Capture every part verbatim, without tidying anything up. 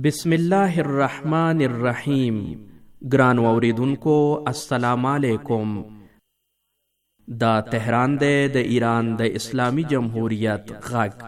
بسم الله الرحمن الرحیم. ګران اوریدونکو السلام علیکم. دا تهران دی د ایران د اسلامی جمهوریت غږ.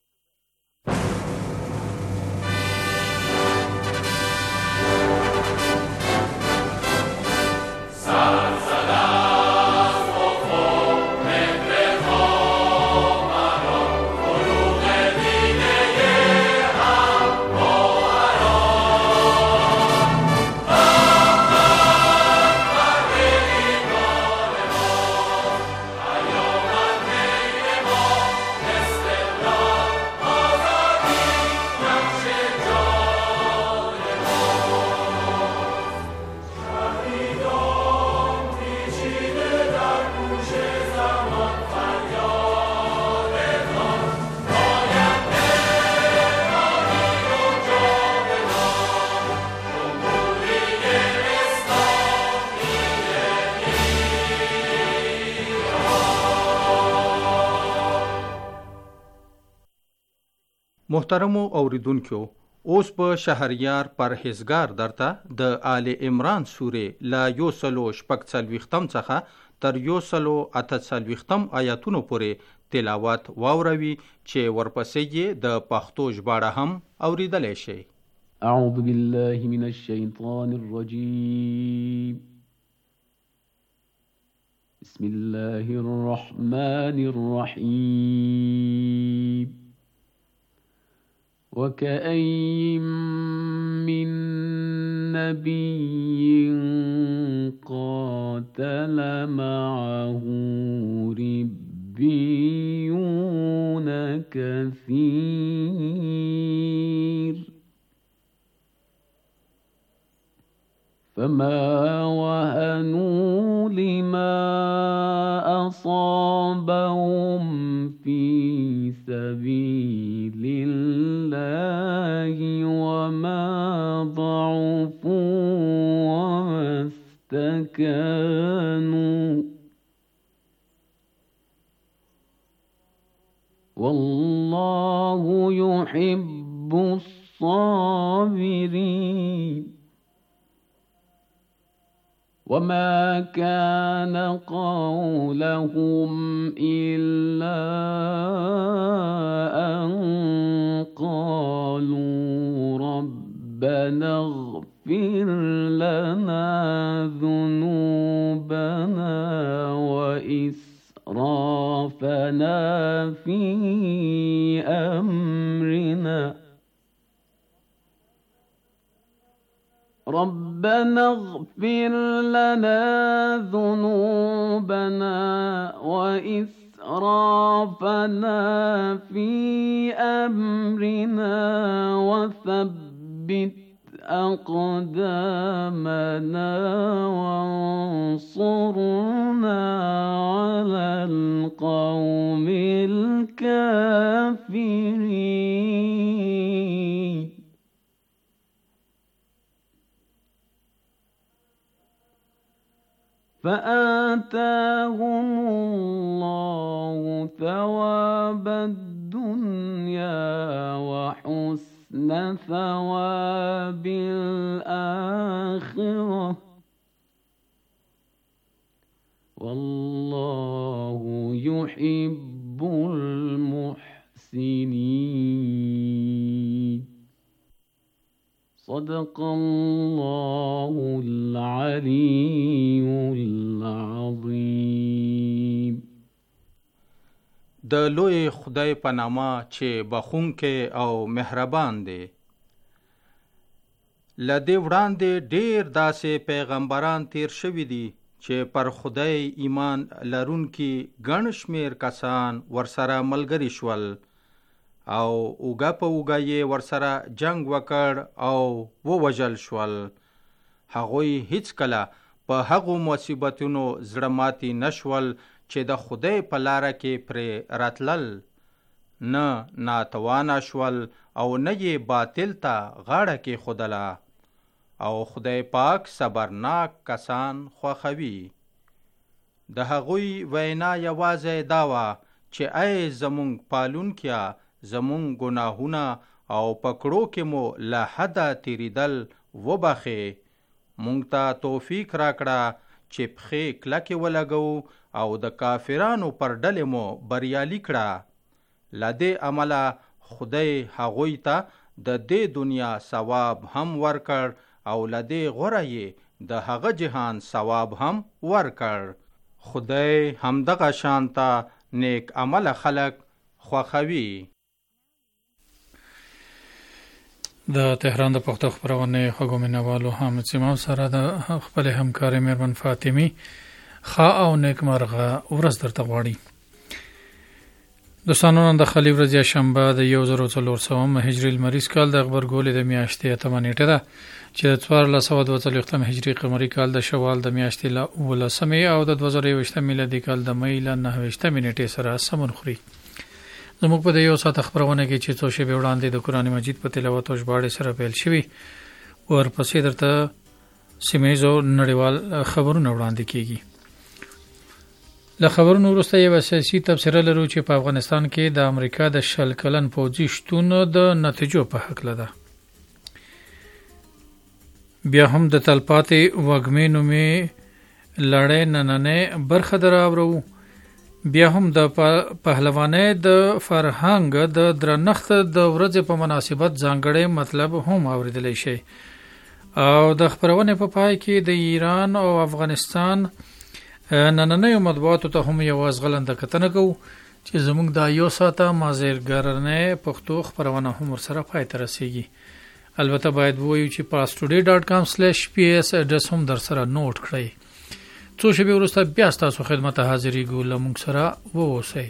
محترمو اوریدونکو، اوس په شهریار پرهیزګار درته د آل عمران سورې لا یو سلو شپږ څلوېښتم څخه تر یو سلو اته څلوېښتم آیاتونو پورې تلاوت واوروي چې ورپسې یې د پښتو ژباړه هم اوریدلی شئ. اعوذ بالله من الشیطان الرجیم. بسم الله الرحمن الرحیم. وكأين من نبي قاتل معه ربيون كثير فما وهنوا لما أصابهم في سبيل الله وما ضعفوا وما استكانوا والله يحب الصابرين. وما كان قولهم إلا أن قالوا ربنا اغفر لنا ذنوبنا وإسرافنا في أمرنا ربنا اغفر لنا ذنوبنا وإسرافنا في أمرنا وثبت أقدامنا وانصرنا على القوم الكافرين. فآتاهم الله ثواب الدنيا وحسن ثواب الآخرة والله يحب المحسنين. صدق الله العلي العظيم. د لوی خدای په نامه چې بخښونکی او مهربان دی. له دې وړاندې ډېر داسې پیغمبران تیر شوي دي چې پر خدای ایمان لرونکي ګڼ شمېر کسان ورسره ملګري شول او اوږه په اوږه یې ورسره جنگ وکړ او ووژل شول. هغوی هیڅکله په هغو مصیبتونو زړه ماتي نشول چې د خدای په لاره کې پرې راتلل، نه ناتوانه شول او نه یې باطل ته غاړه کېښودله. او خدای پاک صبرناک کسان خوښوي. د هغوی وینا یوازې دا وه چې ای زمونږ پالونکیه، زمونږ ګناهونه او پکړو کې مو له حده تیریدل وبخې. مونږ ته توفیق راکړه چې پښې کلکې ولګو او د کافرانو پر ډلې مو بریالي کړه. له دې عمله خدای هغوی ته د دې دنیا ثواب هم ورکړ او له دې غوره یې د هغه جهان ثواب هم ورکړ. خدای همدغه شانته نیک عمل خلق خوښوي. د تهران د پښتو خپرونې خوږو مینوالو حامد سیمام سره د خپل همکارې مېرمن فاطمي ښه او نیکمرغه ورځ درته غواړي. دوستانو، نن د خلی ورځ شنبه د یو زر څلور سوه هجري لمریز کال د غبرګولې د میاشتې اتمه نیټه ده چې د څوارلس سوه دوه څلوېښتم هجري قمري کال د شوال د میاشتې له اوولسمې او د دوه زره یوویشتم میلادي کال د مۍ له نهه ویشتمې نیټې سره سمون خوري. زموږ په د یو ساعت خپرونه کې چې څو شېبې وړاندې د قرآن مجید په تلاوت او ژباړې سره پیل شوي، ورپسې درته سیمه ییز او نړیوال خبرونه وړاندې کیږي. له خبرونو وروسته یوه سیاسي تبصره لرو چې په افغانستان کې د امریکا د شل کلن پوځي شتون د نتیجو په هکله ده. بیا هم د تلپاتې وږمې نومې لړۍ نننۍ برخه دراوړو. بیا هم د پهلوانۍ د فرهنګ د درنښت د ورځې په مناسبت ځانګړی مطلب هم اوریدلی شي. او د خپرونې په پای کې د ایران او افغانستان نننیو مطبوعاتو ته هم یو ازغلنده کتنه کوو چې زموږ دا یو ساعته مازدیګرنۍ پښتو خپرونه هم ورسره پای ته رسیږي. البته باید ووایو چې پاستوډي ډاټ کام سلیش پی ایس اډرس هم در سره نوٹ کړئ. څو شېبې وروسته بیا ستاسو خدمت ته حاضرېږو. له موږ سره واوسئ.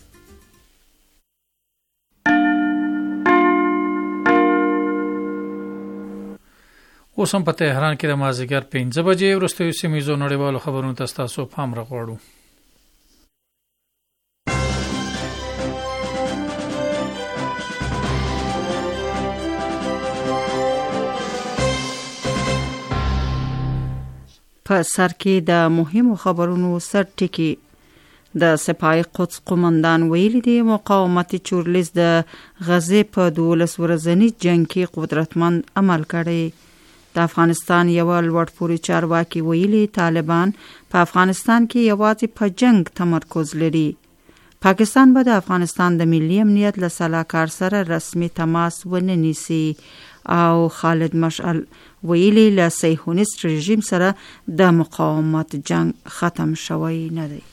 اوس هم په تهران کې د مازدیګر پنځه بجې وروستیو سیمه ییزو نړیوالو خبرونو ته ستاسو پام راغواړو. په سر کې د مهمو خبرونو سر ټکی. د سپاه قدس قومندان ویلي دی مقاومت چورلیز د غزې په دولس ورځني جنگ کې قدرتمند عمل کړی. د افغانستان یو لوړپوړي چارواکي ویلي طالبان په افغانستان کې یوازې په جنگ تمرکز لري. پاکستان به د افغانستان د ملي امنیت له سلاکار سره رسمي تماس ونه نیسي. او خالد مشعل ویلي له صهیونیست رژیم سره د مقاومت جنگ ختم شوی نه دی.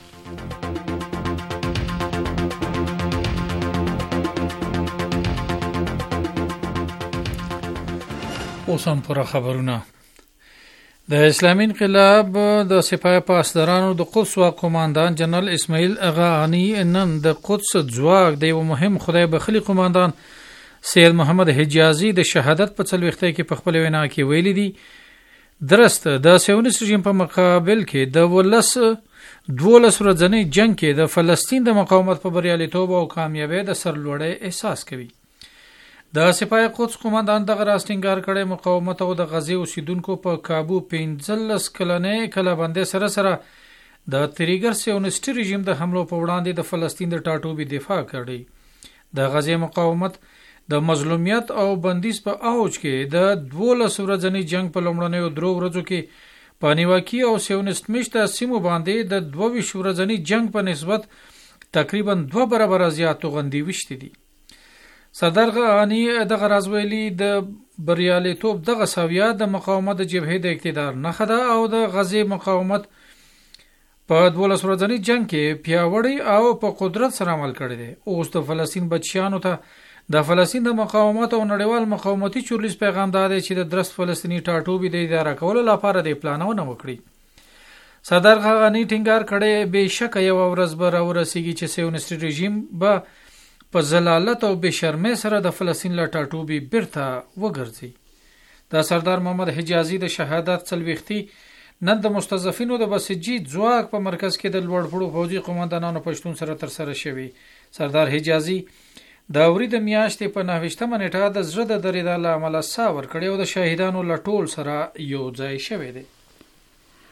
اوس هم پوره خبرونه. د اسلامي انقلاب د سپاه پاسدارانو د قدس قومندان جنرال اسماعیل اغانی نن د قدس ځواک د یو مهم خدای بخلی قومندان سید محمد حجازي د شهادت په څلوېښتۍ کې په خپل وینا کې ویلي دي درست د صهیونیست رژیم په مقابل کې د ولس دولس ورځنی جنگ کې د فلسطین د مقاومت په بریالیتوب او کامیابی د سرلوړۍ احساس کوي. د سپاه قدس قومندان دغه راستینګار کړي مقاومت او د غزې اوسیدونکو په کابو پنځلس کلنې کلابندۍ سره سره د تریګر صهیونیستي رژیم د حملو په وړاندې د فلسطین د ټاټوبي دفاع کړي. د غزې مقاومت د مظلومیت او بندیز په اوج کې د دولس ورځنی جنگ په لومړنیو درو ورځو کې په نیواکي او صهیونیست میشته سیمو باندې د دوه ویشت ورځنی جنگ په نسبت تقریبا دوه برابره زیات توغندي وشتي دي. صدر غانی دغه راز ویلي د بریالیتوب دغه سویه د مقاومت د جبهې د اقتدار نښه ده او د غزې مقاومت په دولس ورځنی جنگ کې پیاوړی او په قدرت سره عمل کړی دی. اوس د فلسطین بچیانو ته د فلسطین د مقاومت او نړیوال مقاومتي چورلیز پیغام دا دی چې د درست فلسطینی ټاټوبي د اداره کولو لپاره د پلانونه وکړي. صدر غانی ټینګار کړی بهشکه یو ورځ به راورسیږي چې صهیونیستي رژیم به په زلالت او بشرمۍ سره د فلسطین له ټاټوبي بیرته وګرځي. د سردار محمد حجازي د شهادت څلوېښتي نن د مستضعفینو د بسیجي ځواک په مرکز کې د لوړپوړو فوجي قومندانانو په شتون سره ترسره شوی. سردار حجازي د اوري د میاشتې په نهه ویشتمه نیټه د زړه د درېدا له امله ساه ورکړې او د شهیدانو له ټول سره یو ځای شوی دی.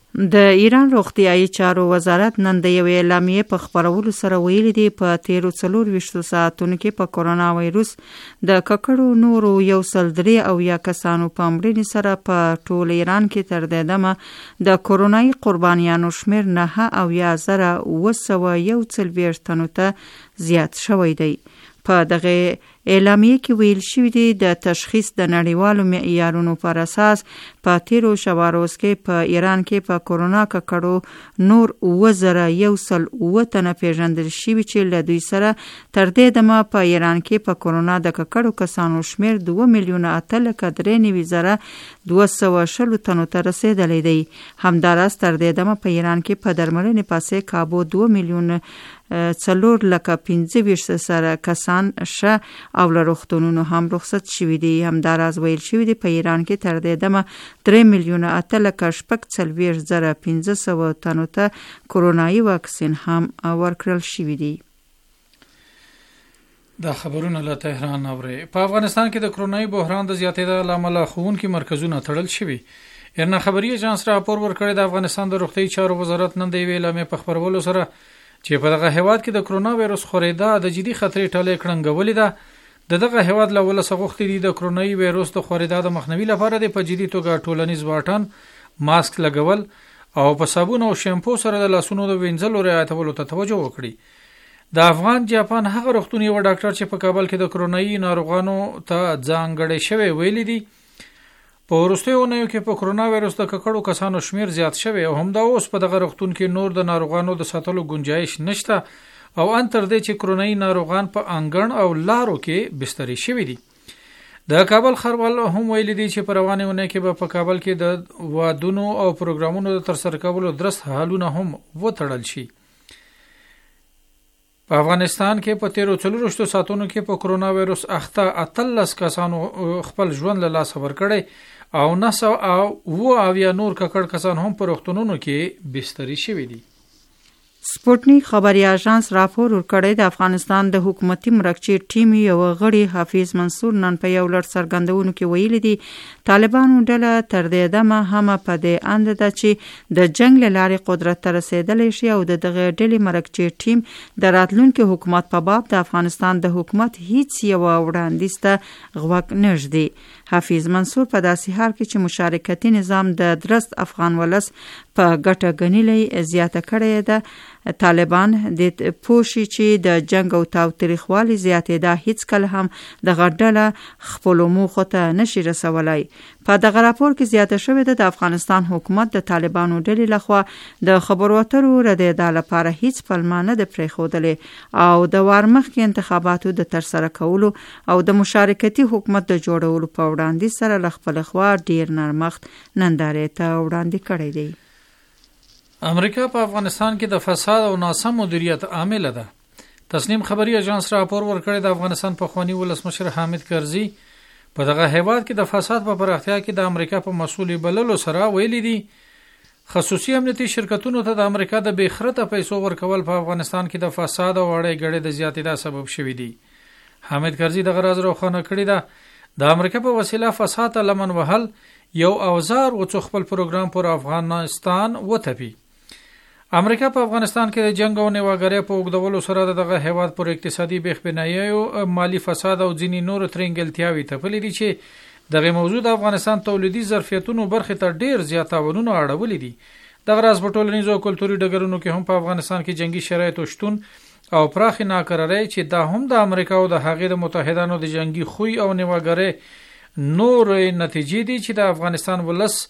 د ایران روغتیايي چارو وزارت نن د یوې اعلامیې په خپرولو سره ویلي دی په تیرو څلور ویشتو ساعتونو کې په کورونا وایروس د ککړو نورو یو سل درې او یا کسانو په مړینې سره په ټول ایران کې تر دې دمه د کورونایي قربانیانو شمیر نه او یا زره اوه سوه یو څلوېښت تنو ته زیات شوی دی. په دغه اعلامیې کې ویل شوي دي د تشخیص د نړیوالو معیارونو پر اساس په تیرو شپو روز کې په ایران کې په کورونا ککړو نور اوه زره یو سل اوه تنه پیژندل شوي چې له دوی سره تر دې دمه په ایران کې په کورونا د ککړو کسانو شمیر دوه میلیونه اته لکه درې نوي زره دوه سوه شلو تنو ته رسېدلی دی. همداراز تر دې دمه په ایران کې په درملنې پسې کابو دوه میلیونه څلور لکه پنځه ویشت سره کسان شه او له روغتونونو هم رخصت شوي دي. همداراز ویل شوي دي په ایران کې تر دې دمه درې میلیونه اته لکه شپږ څلوېښت زره پنځه سوه تنو ته کورونایي واکسین هم ورکړل شوي دي. دا خبرونه له تهران اوري. په افغانستان کې د کورونایي بحران د زیاتېدو له امله ښوونکي مرکزونه تړل شوي. ایرنا خبري اژانس راپور ورکړی د افغانستان د روغتیايي چارو وزارت نن د یوې اعلامیې په خپرولو سره چې په دغه هیواد کې د کرونا وایروس خورېدا د جدي خطرې ټالې کړنګولې ده. د دغه هیواد له ولسه غوښتي دي د کرونایي وایروس د خورېدا د مخنیوي لپاره د په جدي توګه ټولنیز واټن، ماسک لګول او په صابون او شیمپو سره د لاسونو د وینځلو رعایتولو ته توجه وکړي. د افغان جاپان هغه روغتون یو ډاکټر چې په کابل کې د کرونایي ناروغانو ته ځانګړی شوی ویلي دي په وروستیو اونیو کې په کرونا وایروس د ککړو کسانو شمیر زیات شوی او همدا اوس په دغه روغتون کې نور د ناروغانو د ساتلو گنجایش نشته او ان تر دې چې کرونایي ناروغان په انګړ او لارو کې بستري شوي دي. د کابل خروال هم ویلي دي چې په روانه اونۍ کې به په کابل کې د وادونو او پروګرامونو د ترسره کولو درست حالونه هم وتړل شي. په افغانستان کې په تیرو څلورویشتو ساعتونو کې په کرونا وایروس اخته اتلس کسانو خپل ژوند له لاسه ورکړی او نسو او و اویا نور ککړ کسان هم په روغتونونو کې بستري شوي دي. سپوتنیک خبري اژانس راپور ورکړی د افغانستان د حکومتي مرکچی ټیم یو غړي حافظ منصور نن په یو لړ څرګندونو کې ویلي دي طالبانو ډله تر دې دمه هم په دې اند ده چې د جنگ له لارې قدرت ته رسیدلی شي او د دغه ډلې مرکچی ټیم د راتلونکي حکومت په باب د افغانستان د حکومت هیڅ یو وړاندیز ته غوږ نه ږدي. حافظ منصور په داسې حال کې چې مشارکتي نظام د درست افغان ولس په ګټه ګڼلې زیاته کړې ده طالبان د پوښي چې د جنگ او تاوتریخوالي زیاتېدا هیڅ کله هم د غډله خپل موخو ته نشي رسولای. په دغه راپور کې زیاته شوې ده د افغانستان حکومت د طالبانو ډلې لخوا د خبرو اترو ردېدا لپاره هیڅ پلمه نه ده پرېښودلې او د وارمخکې انتخاباتو د ترسره کولو او د مشارکتي حکومت د جوړولو په وړاندې سره له خپل خوا ډیر نرمښت نندارې ته وړاندې کړی دی. امریکا په افغانستان کې د فساد او ناسم مدیریت عامل ده. تسنیم خبري اژانس راپور ورکړی د افغانستان پخوانی ولسمشر حامد کرزي په دغه هیواد کې د فساد په پراختیا کې د امریکا په مسؤل بللو سره ویلي دي خصوصي امنیتي شرکتونو ته د امریکا د بیخرته پیسو ورکول په افغانستان کې د فساد او اړې ګړې د زیاتېدا سبب شوي دي. حامد کرزي دغه راز روښانه کړی ده د امریکا په وسیله فساد ته لمن وهل یو اوزار او څو خپل پروګرام پر افغانستان وتپي. امریکا په افغانستان کې د جنگ او نیواګرۍ په اوږدولو سره دغه هیواد پر اقتصادي بېخبنایي او مالی فساد او ځینې نور ترنګلتیاوي تپلې دي چې دغه موضوع د افغانستان تولیدي ظرفیتونو برخې ته ډیر زیات تاوانونه اړولي دي. دغه راز په ټولنیزو او کلتوري ډګرونو کې هم په افغانستان کې جنگي شرایط شتون او پراخ ناکراري چې دا هم د امریکا او د هغې د متحدانو د جنگي خوی او نیواګرۍ نور نتیجې دي چې د افغانستان ولس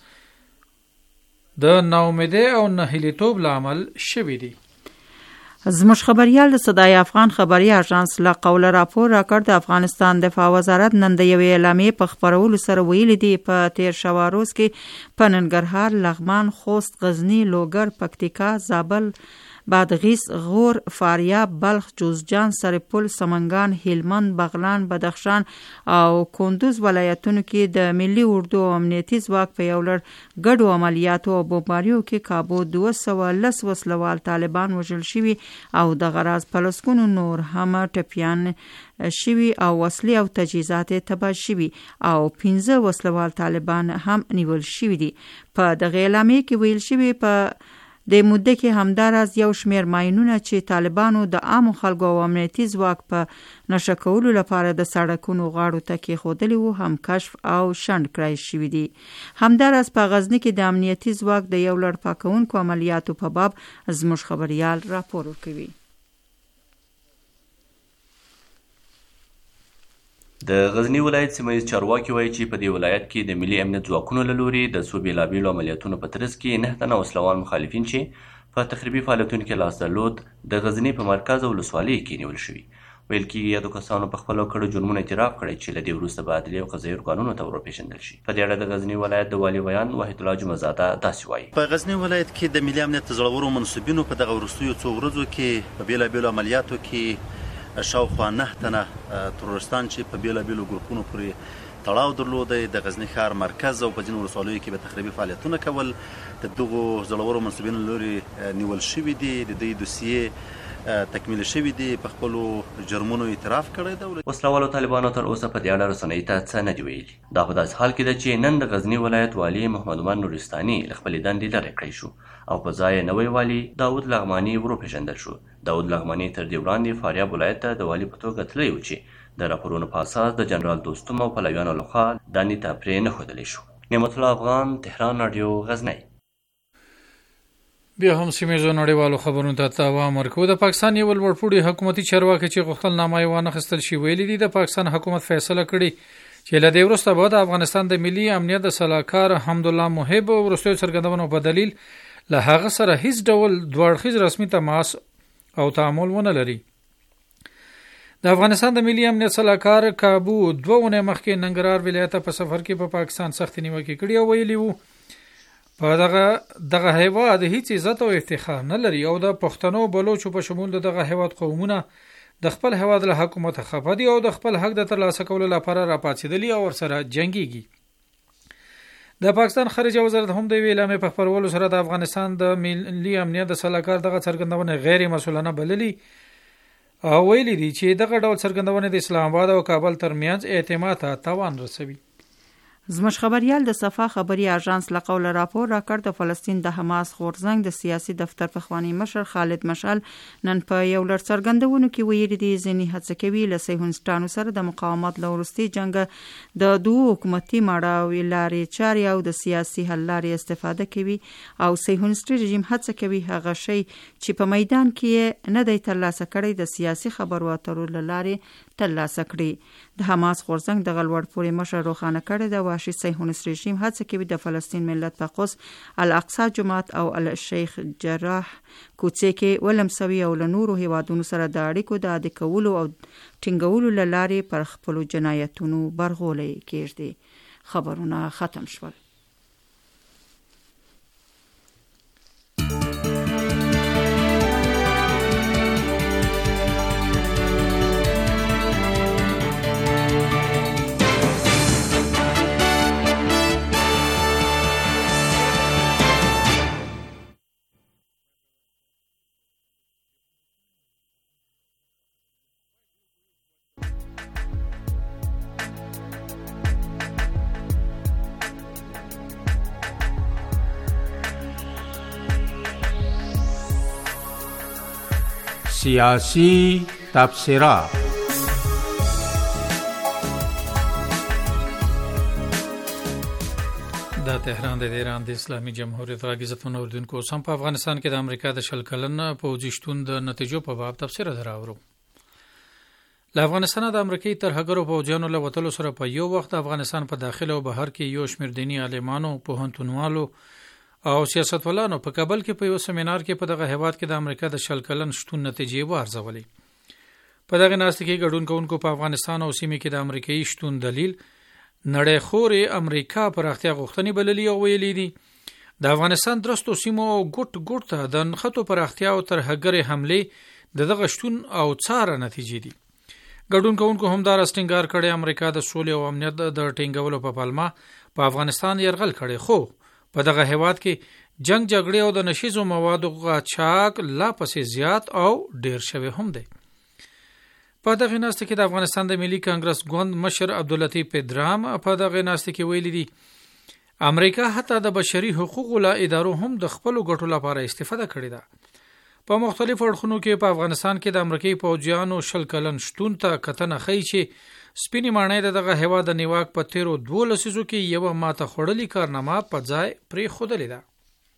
د ناامیدۍ او نهیلیتوب لامل شوي دي. زموږ خبريال د صدای افغان خبري اژانس له قوله راپور راکړ د افغانستان دفاع وزارت نن د یوې اعلامیې په خپرولو سره ویلي دي په تیر شوه روز کې په ننګرهار، لغمان، خوست، غزني، لوګر، پکتیکا، زابل، بادغیس، غور، فاریاب، بلخ، جوزجان، سرپل، سمنګان، هلمند، بغلان، بدخشان او کندوز ولایتونو کې د ملي اردو او امنیتي ځواک په یو لړ ګډو عملیاتو او بمباریو کې کابو دوه سوه لس وسلوال طالبان وژل شوي او د غراز پلسکونو نور هم ټپیان شوي او وسلې او تجهیزات تباه شوي او پنځه وسلوال طالبان هم نیول شوي دي. په دغه اعلامیه کې ویل شوي په د مدې کې همداراز یو شمېر ماینونه چې طالبانو د عامو خلکو او امنیتي ځواک په نشه کولو لپاره د سړکونو غاړو ته کېښودلي وو هم کشف او شنډ کړای شوي دي. همداراز په غزني کې د امنیتي ځواک د یو لړ پاکونکو عملیاتو په باب زموږ خبریال راپور ورکوي. د غزنی ولایت سیمه چارواکي وایي چې په دې ولایت کې د ملي امنیت ځواکونو له لوري د څو بېلابېلو عملیاتونو په ترڅ کې نه تنه وسلوال مخالفین چې په تخریبي فعالیتونو کې لاس درلود د غزنی په مرکز او ولسوالۍ کې نیول شوي. ویل کېږي یادو کسانو په خپلو کړو جرمونو اعتراف کړی چې له دې وروسته به عدلي او قضایي ارګانونو ته وروپېژندل شي. په دې اړه د غزنی ولایت د والي ویان وحید الله جمعزاده داسې وایي: په غزنی ولایت کې د ملي امنیت زړورو منصوبینو په دغه وروستیو څو ورځو کې په بېلابېلو عملیاتو کې شاوخوا نه تنه ترورستان چې په بېلابېلو ګروپونو پورې تړاو درلوده د غزنی ښار مرکز او په ځینو ولسوالیو کې به تخریبي فعالیتونه کول. د دغو زړورو منصوبینو له لوري نیول شوي دي، د دوی دوسیې تکمیل شوي دي، په خپلو جرمونو اعتراف کړی ده. وسلوالو طالبانو تر اوسه په دې اړه رسنیو ته څه نه دي ویلي. دا په داسې حال کې ده چې نن د غزنی ولایت والي محمد عمر نورستاني له خپلې دندې لرې کړی شو او په ځای نوی والي داود لغماني وروپېژندل شو. داود لغماني تر دې وړاندې فاریاب ولایت ته د والي په توګه تللی و چې د راپورونو په اساس د جنرال دوستم او پلویانو لخوا دندې ته پرې نه ښودلی شو. نعمت الله افغان، تهران راډیو، غزنی. بیا هم سیمه‌ییزو نړیوالو خبرونو ته دوام ورکوو. د پاکستان یو لوړپوړي حکومتي چارواکي چې غوښتنامه یې وانخیستل شي ویلي دي د پاکستان حکومت فیصله کړې چې له دې وروسته به د افغانستان د ملي امنیت د سلاکار حمدالله محب وروستیو څرګندونو په دلیل له هغه سره هیڅ ډول دوه اړخیز رسمي تماس او تعامل ونه لري. د افغانستان د ملي امنیت سلاکار کابو دوه اونۍ مخکې ننګرهار ولایت په سفر کې په پاکستان سخت نیوکې کړې او ویلي وو په دغه دغه هیواد هیڅ عزت او افتخار نه لري او د پښتنو بلوچو په شمول دغه هیواد قومونه د خپل هیواد له حکومت خفه دي او د خپل حق د ترلاسه کولو لپاره راپاتېدلي او ورسره جنګيږي. د پاکستان خارجه وزارت هم د اعلامیې په خپرولو سره د افغانستان د ملي امنیت د سلاکار دغه څرګندونه غیر مسؤلانه بللي او ویلي دي چې دغه ډول څرګندونه د اسلام آباد او کابل ترمنځ اعتماد ته تاوان رسوي. زموږ خبریال د صفا خبري اژانس له قوله راپور راکړ د فلسطین د حماس غورځنګ د سیاسي دفتر پخوانی مشر خالد مشعل نن په یو لړ څرګندونو کې ویلي دي ځینې هڅه کوي له صهیونیستانو سره د مقاومت له وروستي جنګ د دوه حکومتي ماړاوي لارې چارې او د سیاسي حل لارې استفاده کوي او صهیونیستي رژیم هڅه کوي هغه شی چې په میدان کې نه دی ترلاسه کړی د سیاسي خبرو اترو له لارې ترلاسه کړي. د حماس غورځنګ د غلوړ پورې مشر روښانه کړی د وحشي صهیونیست رژیم هڅه کوي د فلسطین ملت په قدس، الاقصی جومات او الشیخ جراح کوڅې کې ولمسوي او له نورو هیوادونو سره د اړیکو د عادي کولو او ټینګولو له لارې پر خپلو جنایتونو برغولی کېږدي. خبرونه ختم شول. سیاسی تبصره. د تهران د ایران د اسلامي جمهوریت راګیزتونو اردوونکو سم په افغانستان کې د امریکا د شل کلن پوځي شتون د نتیجو په باب تبصره دراوړو. له افغانستان د امریکایي ترهګرو پوځیانو له وتلو سره په یو وخت افغانستان په داخله او بهر کې یو شمېر دیني عالمانو، پوهنتونوالو او سیاستوالانو په کابل کې په یو سیمینار کې په دغه هیواد کې د امریکا د شل کلن شتون نتیجې وارزولې. په دغه ناست کې ګډون کوونکو په افغانستان او سیمې کې د امریکایي شتون دلیل نړۍ خوري امریکا پر اختیا غوښتنې بللي او ویلي دي د افغانستان درستو سیمو ګوټ ګوټ ته د نښتو پراختیا او ترهګرې حملې د دغه شتون او څاره نتیجې دي. ګډون کوونکو همدار ټینګار کړی امریکا د سولې او امنیت د ټینګولو په پلمه په افغانستان یرغل کړی، خو په دغه هیواد کې جنگ جګړې او د نشیزو موادو قاچاق لا پسې زیات او ډیر شوی هم دی. په دغه ناسته کې د افغانستان د ملي کانګرس ګوند مشر عبداللطیف پدرام په دغه ناسته کې ویلي دي امریکا حتی د بشري حقوقو له ادارو هم د خپل ګټو لپاره استفاده کړې ده. په مختلفو اړخونو کې په افغانستان کې د امریکایي پوځیانو شل کلن شتون ته کتنه ښیي چې سپینې ماڼۍ د دغه هیواد د نیواک په تیرو دوو لسیزو کې یوه ماته خوړلې کارنامه په ځای پرېښودلې ده.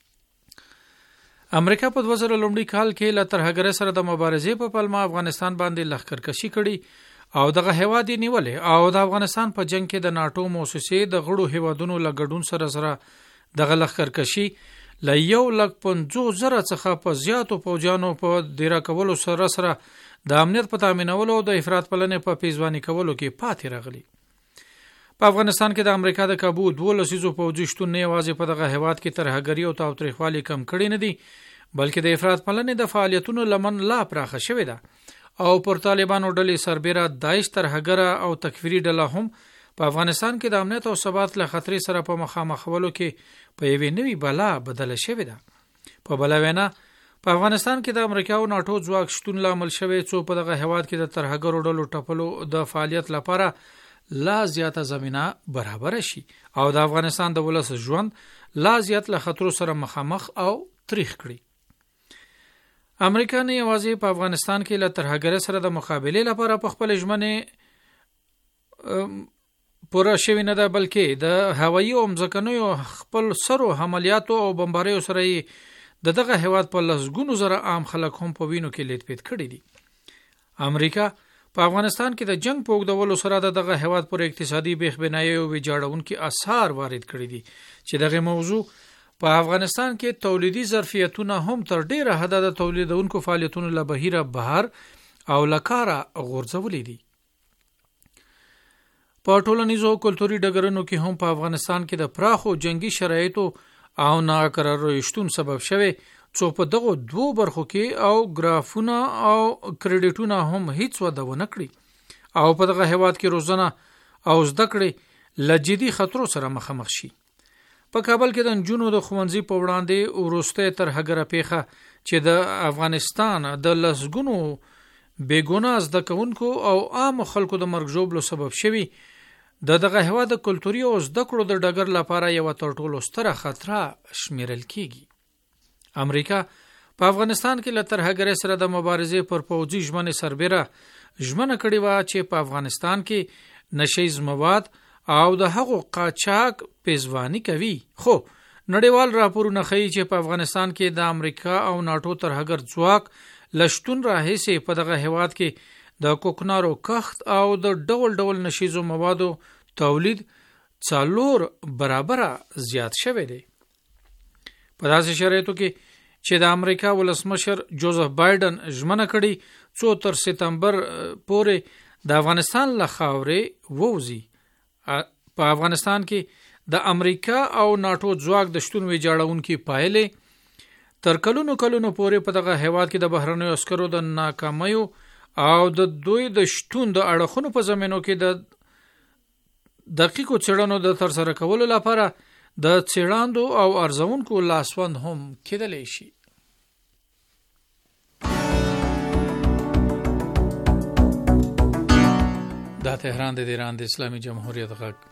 امریکا په دوه زره لومړي کال کې له ترهګرۍ سره د مبارزې په پلمه افغانستان باندې لښکرکشي کړي او دغه هیواد یې نیولې او د افغانستان په جنگ کې د ناټو موسسې د غړو هیوادونو له ګډون سره سره دغه لښکرکشي له یو لک پنځوس زره څخه په زیاتو پوځیانو په دیره کولو سره سره د امنیت په تامینولو او د افراط پلنې په پیزواني کولو کې پاتې راغلي. په افغانستان کې د امریکا د کابو دوه لسیزو پوځي شتون نه یوازې په دغه هیواد کې ترهګري او تاوتریخوالي کم کړي نه دي، بلکې د افراط پلنې د فعالیتونو لمن لا پراخه شوې ده او پر طالبانو ډلې سربیره داعش ترهګره او تکفیري ډله هم په افغانستان کې د امنیت او ثبات له خطرې سره په مخامخولو کې په یوې نوې بلا بدله شوې ده. په بله وینا په افغانستان کې د امریکا او ناټو ځواک شتون لامل شوی څو په دغه هیواد کې د ترهګرو ډلو ټپلو د فعالیت لپاره لا زیاته زمینه برابر شي او د افغانستان د ولس ژوند لا زیات له خطرو سره مخامخ او تریخ کړي. امریکا نه یوازې په افغانستان کې له ترهګرۍ سره د مقابلې لپاره په خپل ژمنې پوره شوی نه ده، بلکې د هوایي او مځکنیو خپل سرو عملیاتو او بمباریو سره د دغه هیواد په لسګونو زره عام خلک هم په وینو کې لیت پیت کړي دي. امریکا په افغانستان کې د جنگ په اوږدولو سره د دغه هیواد پر اقتصادي بیخ بنایي او ویجاړونکي آثار وارد کړي دي چې دغه موضوع په افغانستان کې تولیدي ظرفیتونه هم تر ډیره حده د تولیدونکو فعالیتونو له بهیره بهر او لکاره غورځولې دي. په ټولنیزو کلتوري ډګرونو کې هم په افغانستان کې د پراخو جنگي شرایطو او ناقرارو شتون سبب شوی څو په دغه دوو برخو کې او ګرافونه او کریډټونه هم هیڅ وده ونه کړي او په دغه هیواد کې روزنه او زده کړې له جدي خطرو سره مخامخ شي. په کابل کې د نجونو د ښوونځي په وړاندې وروسته ترهګره پیښه چې د افغانستان د لسګونو بېګناه زده کوونکو او عام خلکو د مرګ ژوبلو سبب شوي د دغه هیواد د کلتوري او زده کړو د ډګر لپاره یوه تر ټولو ستره خطره شمیرل کیږي. امریکا په افغانستان کې له ترهګرۍ سره د مبارزې پر پوځي ژمنې سربیره ژمنه کړې وه چې په افغانستان کې نشیز مواد او د هغو قاچاق پیزوانی کوي، خو نړیوال راپورونه ښیي چې په افغانستان کې د امریکا او ناټو ترهګر ځواک لشتون راهیسې په دغه هیواد کې د کوکنارو کښت او د ډول ډول نشیزو موادو تولید څلور برابره زیات شوی دی. په داسې شرایطو کې چې د امریکا ولسمشر جوزف بایدن ژمنه کړې څو تر سپتمبر پورې د افغانستان له خاورې ووځي، په افغانستان کې د امریکا او ناټو ځواک د شتون ویجاړونکي پایلې تر کلونو کلونو پورې په دغه هیواد کې د بهرنیو عسکرو د ناکامیو او د دوی د شتون د اړخونو په زمینو کې د دقیقو څېړنو د ترسره کولو لپاره د څېړندو او ارزونکو لاسوند هم کېدلی شي. دا تهران د ایران د اسلامي جمهوریت غږ.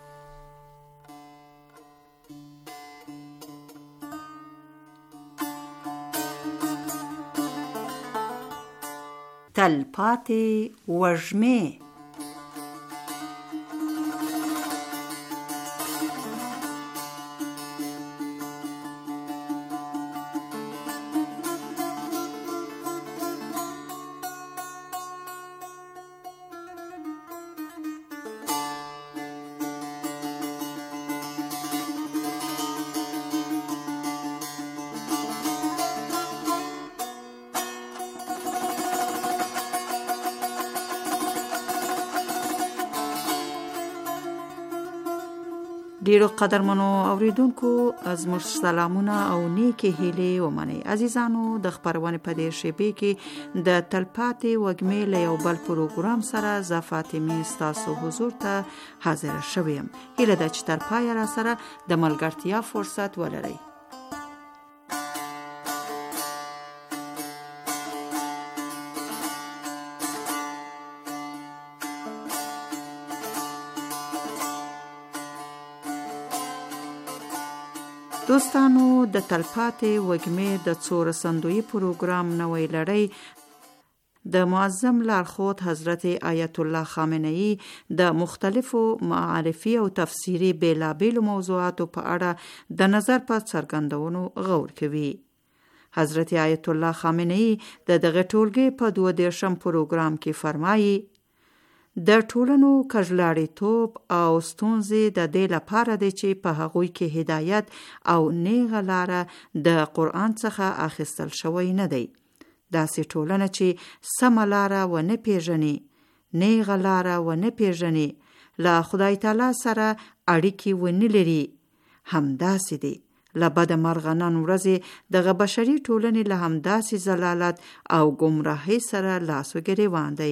تلپاتې وږمې ډیرو قدرمنو اوریدونکو زموږ سلامونه او نیکې هیلې ومنئ. عزیزانو د خپرونې په دې شیبې کې د تلپاتې وږمې له یو بل پروګرام سره زه فاطمې ستاسو حضور ته حاضر شوم. هیله ده چې تر پایه را سره د ملګرتیا فرصت ولرئ. دوستانو د تلپاتې وږمې د څو رسندویي پروګرام نوې لړۍ د معظم لارښود حضرت آیت الله خامنه‌ای د مختلفو معرفي او تفسیري بیلابیلو موضوعاتو په اړه د نظر په څرګندونو غور کوي. حضرت آیت الله خامنه‌ای د دغه ټولګې په دوه دیرشم پروګرام کې فرمایي د ټولنو کژلاړیتوب او ستونزې د دې لپاره دی چې په هغوی کې هدایت او نیغه لاره د قرآن څخه اخیستل شوی نه دی. داسې ټولنه چې سمه لاره ونه پیژني، نیغه لاره ونه پیژني، له خدای تعالی سره اړیکې ونه لري، همداسې دی له بده مرغه نن ورځې دغه بشري ټولنې له همداسې ضلالت او ګمراهۍ سره لاس و ګریوان دی.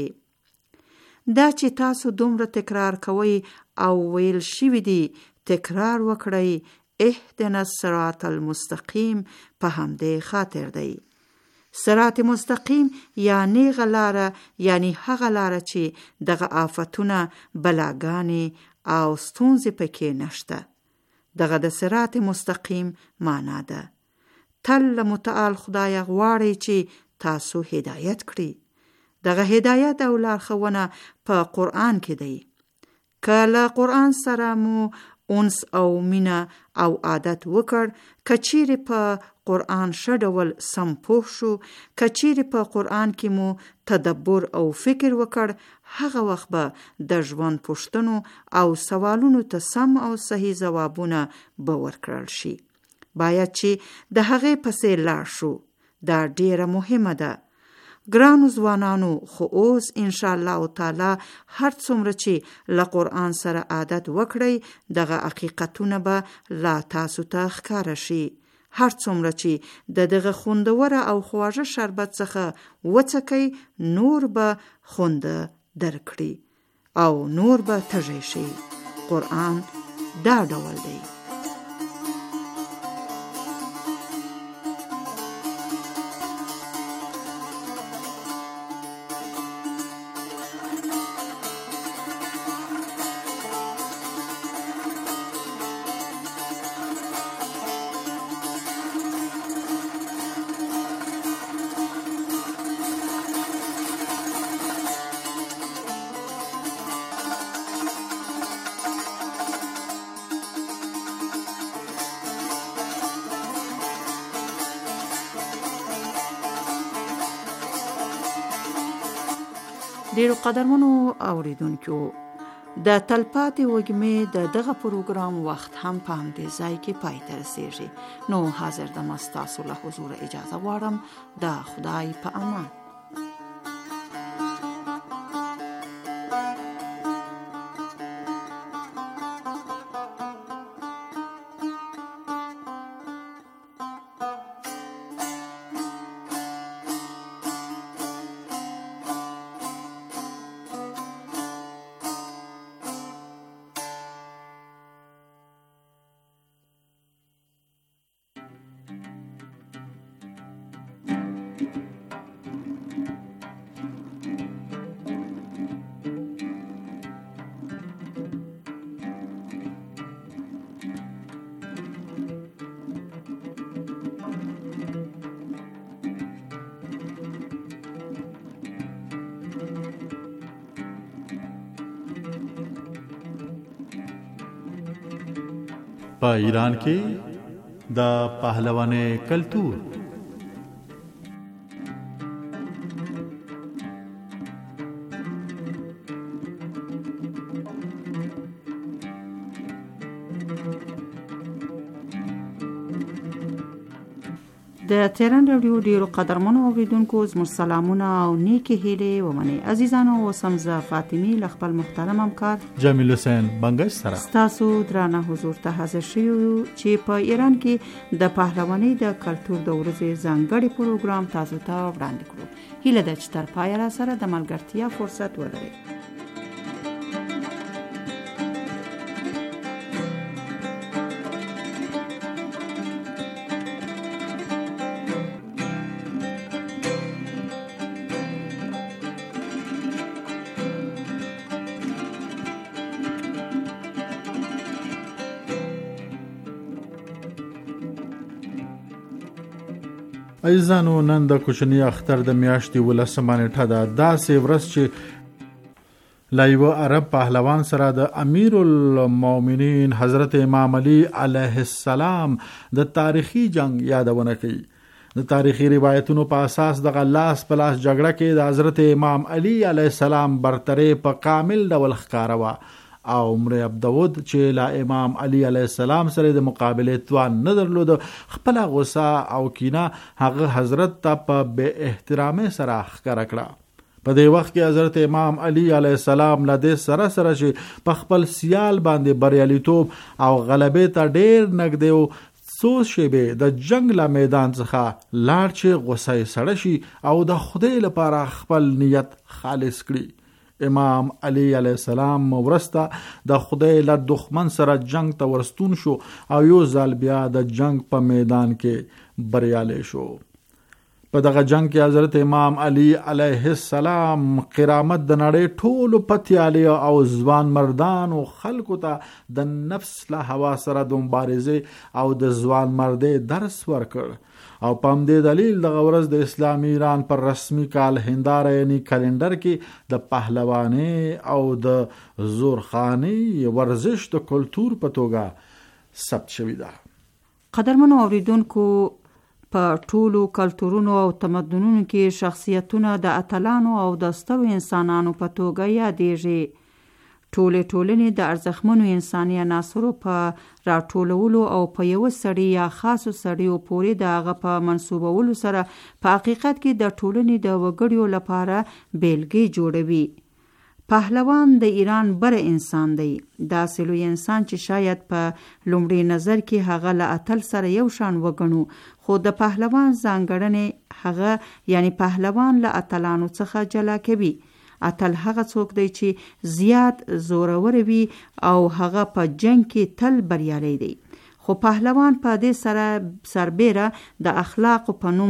دا چې تاسو دومره تکرار کوئ او ویل شوي دي تکرار وکړئ اهدنا الصراط المستقیم په همدې خاطر دی. صراط مستقیم یعنی غلاره، یعنی هغه لاره چې دغه آفتونه، بلاګانې او ستونزې پکې نشته. دغه د صراط مستقیم معنا ده. تل متعال خدای غواړي چې تاسو هدایت کړي. دغه هدایت او لارښوونه په قرآن کې دی. که له قرآن سره مو اونس او مینه او عادت وکړ، کچیرې په قرآن ښه ډول سم پوه شو، کچیرې په قرآن کې مو تدبر او فکر وکړ، هغه وخت به د ژوند پوښتنو او سوالونو ته سم او صحیح ځوابونه به ورکړل شي. باید چې د هغې پسې لاړ شو. دا ډیره مهمه ده. ګرانو ځوانانو، خو اوس ان شاء الله تعالی هر څومره چې له قرآن سره عادت وکړئ، دغه حقیقتونه به لا تاسو ته ښکاره شي. هر څومره چې د دغه خوندوره او خواږه شربت څخه وڅکئ، نور به خونده درکړي او نور به تږی شي. قرآن دا ډول دی. ډیرو قدرمنو اوریدونکو، د تلپاتې وږمې د دغه پروګرام وخت هم په همدې ځای کې پای ته رسیږي. نو حاضر دم ستاسو له حضور اجازه غواړم. د خدای په امان. په ایران کې د پهلوانۍ کلتور د تهران رادیو ډیرو قدرمنو اوریدونکو زموږ سلامونه او نیکی هیلې ومنئ. عزیزانو، اوس هم زه فاطمه له خپل محترم همکار جمیل حسین بنگش سره ستاسو درانه حضور ته حاضر شوی چې په ایران کې د پهلوانۍ د کلتور د ورځې ځانګړي پروګرام تاسو ته وړاندې کړو. هیله ده چې تر پایه را سره د ملګرتیا فرصت ولرئ. عزیزانو، نن د کوچنی اختر د میاشتې ولسمه نیټه ده. داسې ورځ چې له یوه عرب پهلوان سره د امیر المؤمنین حضرت امام علی علیه السلام د تاریخي جنگ یادونه کوي. د تاریخي روایتونو په اساس دغه لاس په لاس جګړه کې د حضرت امام علی علیه السلام برتري په کامل ډول ښکاره وه او عمر عبدود چې لا امام علی علیه السلام سره د مقابله توان نه درلود، خپل غصه او کینه هغه حضرت ته په بے احترامي سره ښکاره کړه. په دې وخت کې حضرت امام علی علیه السلام له دې سره سره چې په خپل سیال باندې بریالیتوب او غلبې ته ډېر نږدې و، څو شیبې د جنگ له میدان څخه لاړ چې غصه یې سړه شي او د خدای لپاره خپل نیت خالص کړي. امام علی علیه السلام ورسته د خدای له دښمن سره جنگ ته ورستون شو او یو ځل بیا د جنگ په میدان کې بریالی شو. په دغه جنگ کې حضرت امام علی علیه السلام قرامت د نړۍ ټولو پتیالي او ځوان مردان او خلکو ته د نفس له هوا سره د مبارزې او د ځوان مردۍ درس ورکړ او په همدې دلیل دغه ورځ د اسلامي ایران پر رسمي کال هنداره یعنی کلندر کې د پهلوانۍ او د زورخانۍ ورزش د کلتور په توګه ثبت شوې ده. قدرمنو اوریدونکو، په ټولو کلتورونو او تمدنونو کې شخصیتونه د اتلانو او د سترو انسانانو په توګه یادېږي. ټولې ټولنې د ارزښتمنو انساني عناصرو په راټولولو او په یوه سړي یا خاصو سړیو پورې د هغه په منسوبولو سره په حقیقت کې د ټولنې د وګړیو لپاره بیلګې جوړوي. پهلوان د ایران بره انسان دی، داسې لوی انسان چې شاید په لومړي نظر کې هغه له اتل سره یو شان وګڼو، خو د پهلوان ځانګړنې هغه یعنی پهلوان له اتلانو څخه جلا کوي. اتل هغه څوک دی چې زیات زورور وي او هغه په جنگ کې تل بریالی دی. خو پهلوان په دې سره سربیره د اخلاق په نوم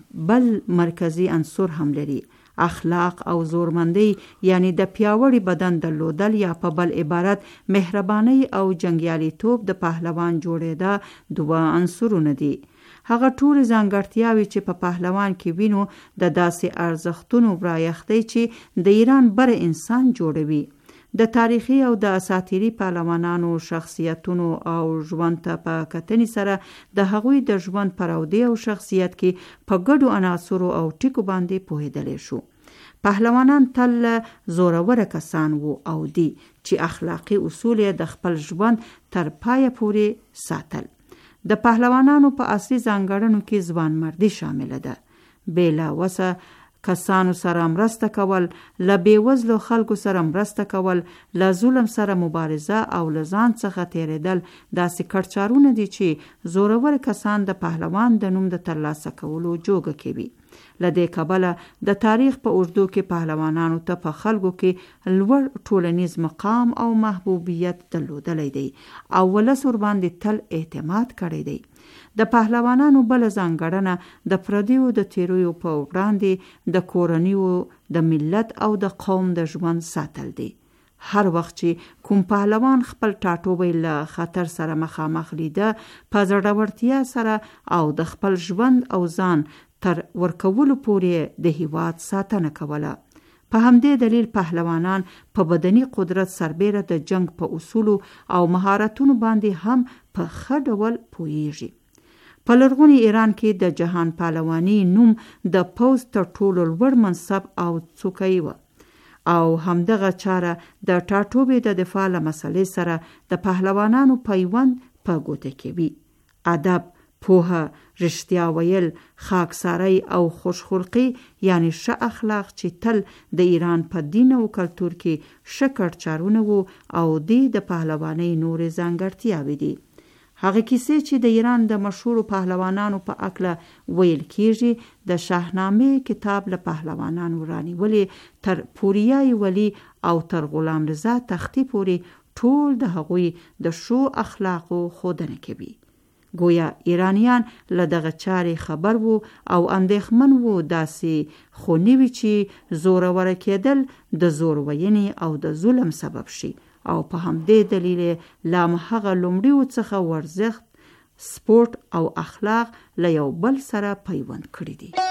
بل مرکزی عنصر هم لري. اخلاق او زورمندی یعنی د پیاوړي بدن درلودل یا په بل عبارت مهرباني او جنگیالي توپ د پهلوان جوړېدا دوه عنصرونه دي. هغه ټول ځانګړتیاوې چې په پهلوان کې وینو د داسې ارزښتونو برایښت دی چې د ایران بره انسان جوړوي. د تاریخي او د اساطیري پهلوانانو شخصیتونو او ژوند ته په کتنې سره د هغوی د ژوند پرودې او شخصیت کې په ګډو عناصرو او ټکو باندې پوهېدلی شو. پهلوانان تل زورور کسان وو او دي چې اخلاقی اصول د خپل ژوند تر پایه پورې ساتل. د پهلوانانو په اصلي ځانګړنو کې ځوانمردي شامله ده. بېله وسه کسانو سره مرسته کول، له بېوزلو خلکو سره مرسته کول، له ظلم سره مبارزه او له ځان څخه تېرېدل داسې کړچارونه دي چې زورور کسان د پهلوان د نوم د ترلاسه کولو جوګه کوي. له دې کبله د تاریخ په اوږدو کې پهلوانانو ته په خلکو کې لوړ ټولنیز مقام او محبوبیت درلودلی دی او ولس ورباندې تل اعتماد کړی دی. د پهلوانانو بله ځانګړنه د پردیو د تیرویو په وړاندې د کورنیو، د ملت او د قوم د ژوند ساتل دی. هر وخت چې کوم پهلوان خپل ټاټوبی له خطر سره مخامخ لیده، په زړورتیا سره او د خپل ژوند او ځان تر ورکولو پورې د هیواد ساتنه کوله. په همدې دلیل پهلوانان په بدني قدرت سربیره د جنگ په اصولو او مهارتونو باندې هم په ښه ډول پوهیږي. په لرغوني ایران کې د جهان پهلواني نوم د پوځ تر ټولو لوړ منصب او څوکۍ و او همدغه چاره د ټاټوبې د دفاع له مسلې سره د پهلوانانو پیوند په ګوته کوي. ادب، پوهه، رښتیا ویل، خاکساري او خوشخلقي یعنی ښه اخلاق چې تل د ایران په دین او کلتور کې ښه کړچارونه وو او دې د پهلوانۍ نورې ځانګړتیاوې دي. هغه کیسې چې د ایران د مشهورو پهلوانانو په اکله ویل کیږي د شاهنامې کتاب له پهلوانانو رانیولې تر پوریای ولی او تر غلام رضا تختی پورې ټول د هغوی د ښو اخلاقو ښودنه کوي. گویا ایرانیان له دغه چارې خبر وو او اندېښمن وو داسې خو نه وي چې زورور کېدل د زور وینې او د ظلم سبب شي او په همدې دلیل لا هغه لومړیو څخه ورزښت، سپورت او اخلاق له یو بل سره پیوند کړي دي.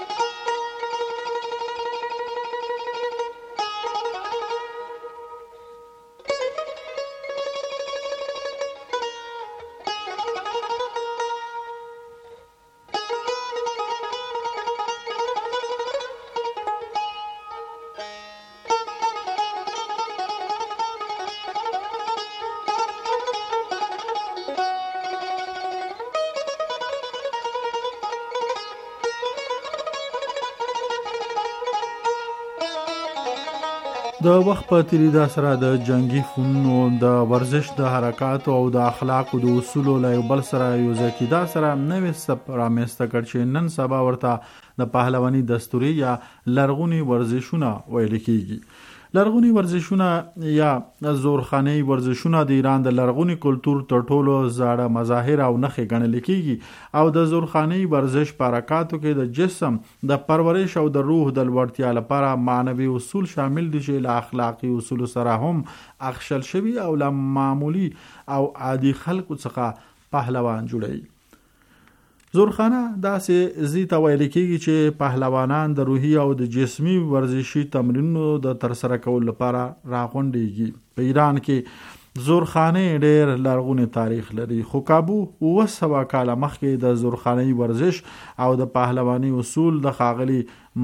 د وخت په تیریدا سره د جنگي فنونو د ورزش د حرکات او د اخلاق او د اصولو له بل سره یو ځکیدا سره نوې سپ رامسته کړ چې نن سبا ورته د پهلواني دستوري یا لرغونی ورزشونه ویل کیږي. لرغونی ورزشونه یا زورخاني ورزشونه د ایران د لرغونی کلتور تر ټولو زاړه مظاهر او نښې ګڼل کیږي او د زورخاني ورزش په حرکاتو کې د جسم د پرورش او د روح د لوړتیا لپاره معنوي اصول شامل دي چې له اخلاقی اصول سره هم اخشل شوي او له معمولی او عادي خلکو څخه پهلوان جوړي. زورخانه داسې زی ته ویل کېږي چې پهلوانان د روحي او د جسمي ورزشي تمرینونو د ترسره کولو لپاره راغونډېږي. په ایران کې زورخانه ډېر لرغونی تاریخ لري خو کابو اوه سوه کاله مخکې د زورخانه‌ای ورزش او د پهلواني اصول د ښاغلي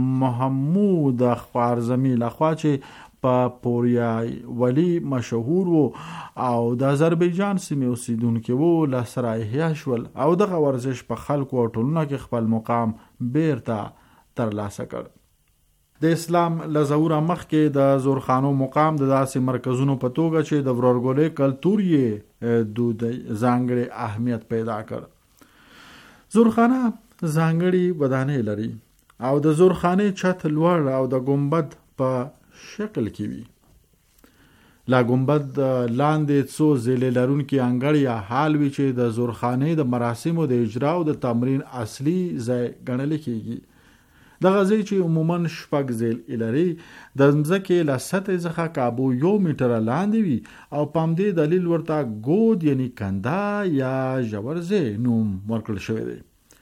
محمود خوارزمي لخوا چې په پوریای ولی مشهور وو او د آذربایجان سیمې اوسیدونکي وو له سره احیا شول او دغه ورزش په خلکو او ټولنه کې خپل مقام بیرته ترلاسه کړ. د اسلام له ظهوره مخکې د زورخانو مقام د داسې مرکزونو په توګه چې د ورورګلوۍ کلتور یې دودي ځانګړی اهمیت پیدا کړ. زورخانه ځانګړي ودانۍ لري او د زورخانې چت لوړ او د ګنبد په شکل کې وي. لا ګنبد لاندې څو زیلې لرونکي انګړ یا حال وي چې د زورخانې د مراسمو د اجرا او د تمرین اصلي ځای ګڼل کېږي. دغه ځای چې عموما شپږ زیل لري د ځمکې له سطحې څخه کابو یو میټره لاندې وي او په همدې دلیل ورته ګود یعنی کنده یا ژور ځای نوم ورکړل شوی دی.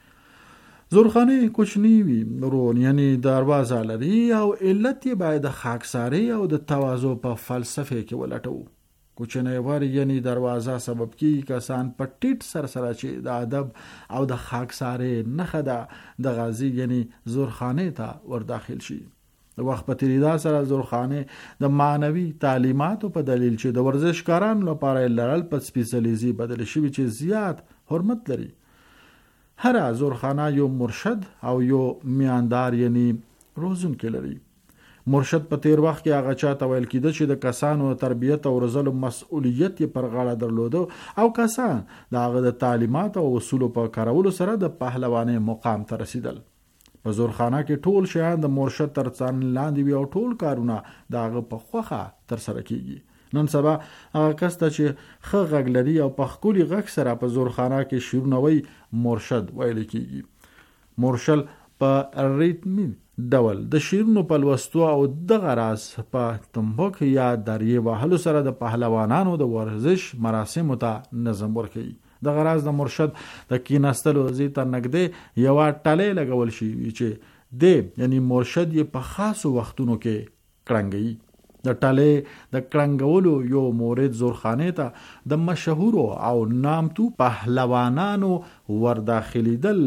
زورخانه کوچنی وي رون یعنی دروازه لري او علت یې باید د خاکساري او د تواضع په فلسفه کې ولټو. کوچنی واری یعنی دروازه سبب کی کسان په ټیټ سر سره چې د ادب او د خاکساري نخښه ده د غازی یعنی زورخانه ته ور داخل شي. د وخت په تیریدا سره زورخانه د معنوي تعلیماتو په دلیل چې د ورزشکارانو لپاره لرل په سپیشلیزي بدل شوی چې زیات حرمت لري. هر زورخانه یو مرشد او یو میاندار یعنی روزونکی لري. مرشد په تیر وخت کې هغه چاته ویل کېده چې د کسانو تربیت او روزلو مسؤلیت یې پر غاړه درلوده او کسان د هغه د تعلیمات او اصولو په کارولو سره د پهلوانۍ مقام ته رسیدل. په زورخانه کې ټول شیان د مرشد تر څنګ لاندې وي او ټول کارونه د هغه په خوخه ترسره کیږي. نن سبا هغه کس ته چې ښه غږ لري او په ښکلي غږ سره په زورخانه کې شعرونه وایي مرشد ویل کېږي. مرشل په ریتمي ډول د شعرونو په لوستو او دغه راز په تنبک یا دریې وهلو سره د پهلوانانو د ورزش مراسمو ته نظم ورکوي. دغه راز د مرشد د کیناستلو ځای ته نږدې یوه ټلۍ لګول شوي چې دی یعنی مرشد یې په خاصو وختونو کې کړنګوي. د ټلۍ د کړنګولو یو مورد زورخانه ته د مشهور او نامتو پهلوانانو ورداخلیدل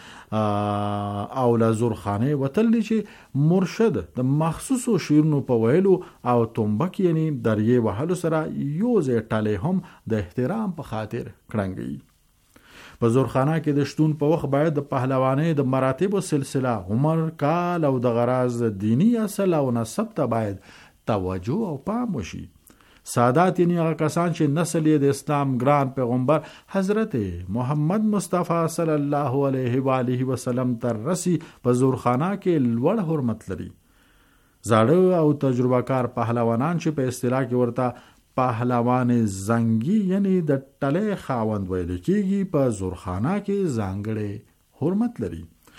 او له زورخانه وتل چې مرشد د مخصوصو شیرونو په ویلو او تنبک یعنی دریې وهلو سره یو ځای ټلۍ هم د احترام په خاطر کړنګوي. په زورخانه کې د شتون په وخت باید د پهلوانۍ د مراتبو سلسله، عمر، کال او د غراض دینی اصل او نسب ته باید توجه او پام وشي. سادات یعنی هغه کسان چې نسل یې د اسلام ګران پیغمبر حضرت محمد مصطفی صلی الله علیه و آله وسلم تر رسی په زورخانه کې لوړ حرمت لري. زاړه او تجربه کار پهلوانان چې په اصطلاح کې ورته پهلوان زنګي یعنی د ټلې خاوند ویل کېږي په زورخانه کې ځانګړی حرمت لري.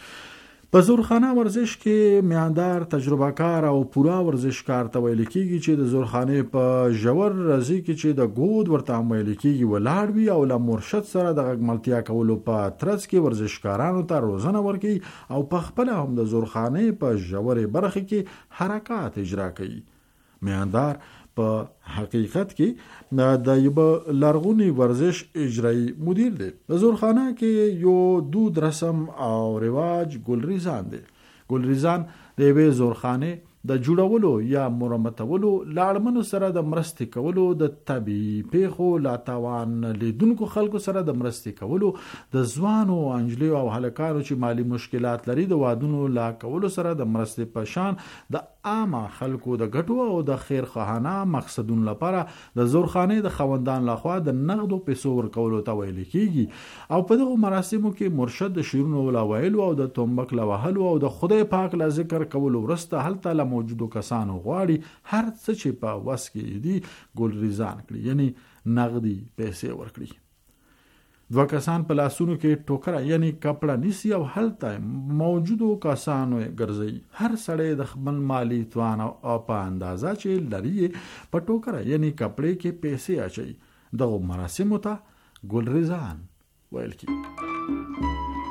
په زورخانه ورزش کې میاندار، تجربه کار او پورا ورزشکار ته ویل کېږي چې د زورخانې په ژور رزي کې چې د ګود ورته ویل کېږي ولاړ وي او له مرشد سره د غږملتیا کولو په ترڅ کې ورزشکارانو ته روزنه ورکوي او په خپل هم د زورخانې په ژورې برخه کې حرکات اجرا کوي. میاندار په حقیقت کې د یو لرغونی ورزش اجرایی مدیر دی. په زورخانه کې یو دود، رسم او رواج ګلریزان دی. ګلریزان د یوې زورخانه د جوړولو یا مرمتولو لاړمنو سره د مرستې کولو، د طبي پیښو لاتوان لیدونکو خلکو سره د مرستې کولو، د ځوانو انجلیو او هلکانو چې مالی مشکلات لري د وادونو لا کولو سره د مرستې په شان د عامه خلکو د ګټو او د خیر خواهانه مقصدونو لپاره د زورخانې د خوندان لخوا د نغدو پیسو ورکولو ته ویل کېږي او په دغه مراسمو کې مرشد د شیرونو لا ویلو او د تومبک لا وهلو او د خدای پاک لا ذکر کولو ورسته هلته له موجودو کسانو غواړي هر څه چې په وس کې دي ګلریزان کړي، یعنی نغدي پیسې ورکړي. دوه کسان په لاسونو کې ټوکره یعنی کپړه نیسي او هلته موجودو کسانو ګرځي. هر سړی د خپل مالی توان او په اندازه چې لري په ټوکره یعنی کپړې کې پیسې اچي. دغه مراسمو ته ګلریزان ویل کېږي.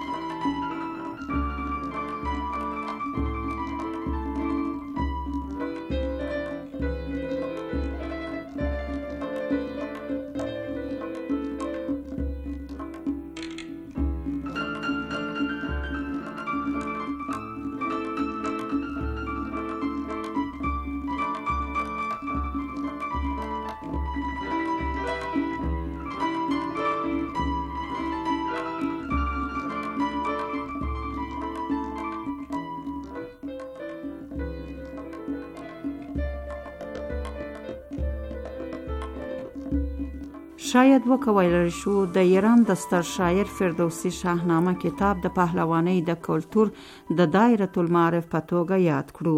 شاید وکویل شو د ایران د ستر شاعر فردوسی شاهنامه کتاب د پهلوانۍ د کلتور د دایره المعارف په توګه یاد کړو.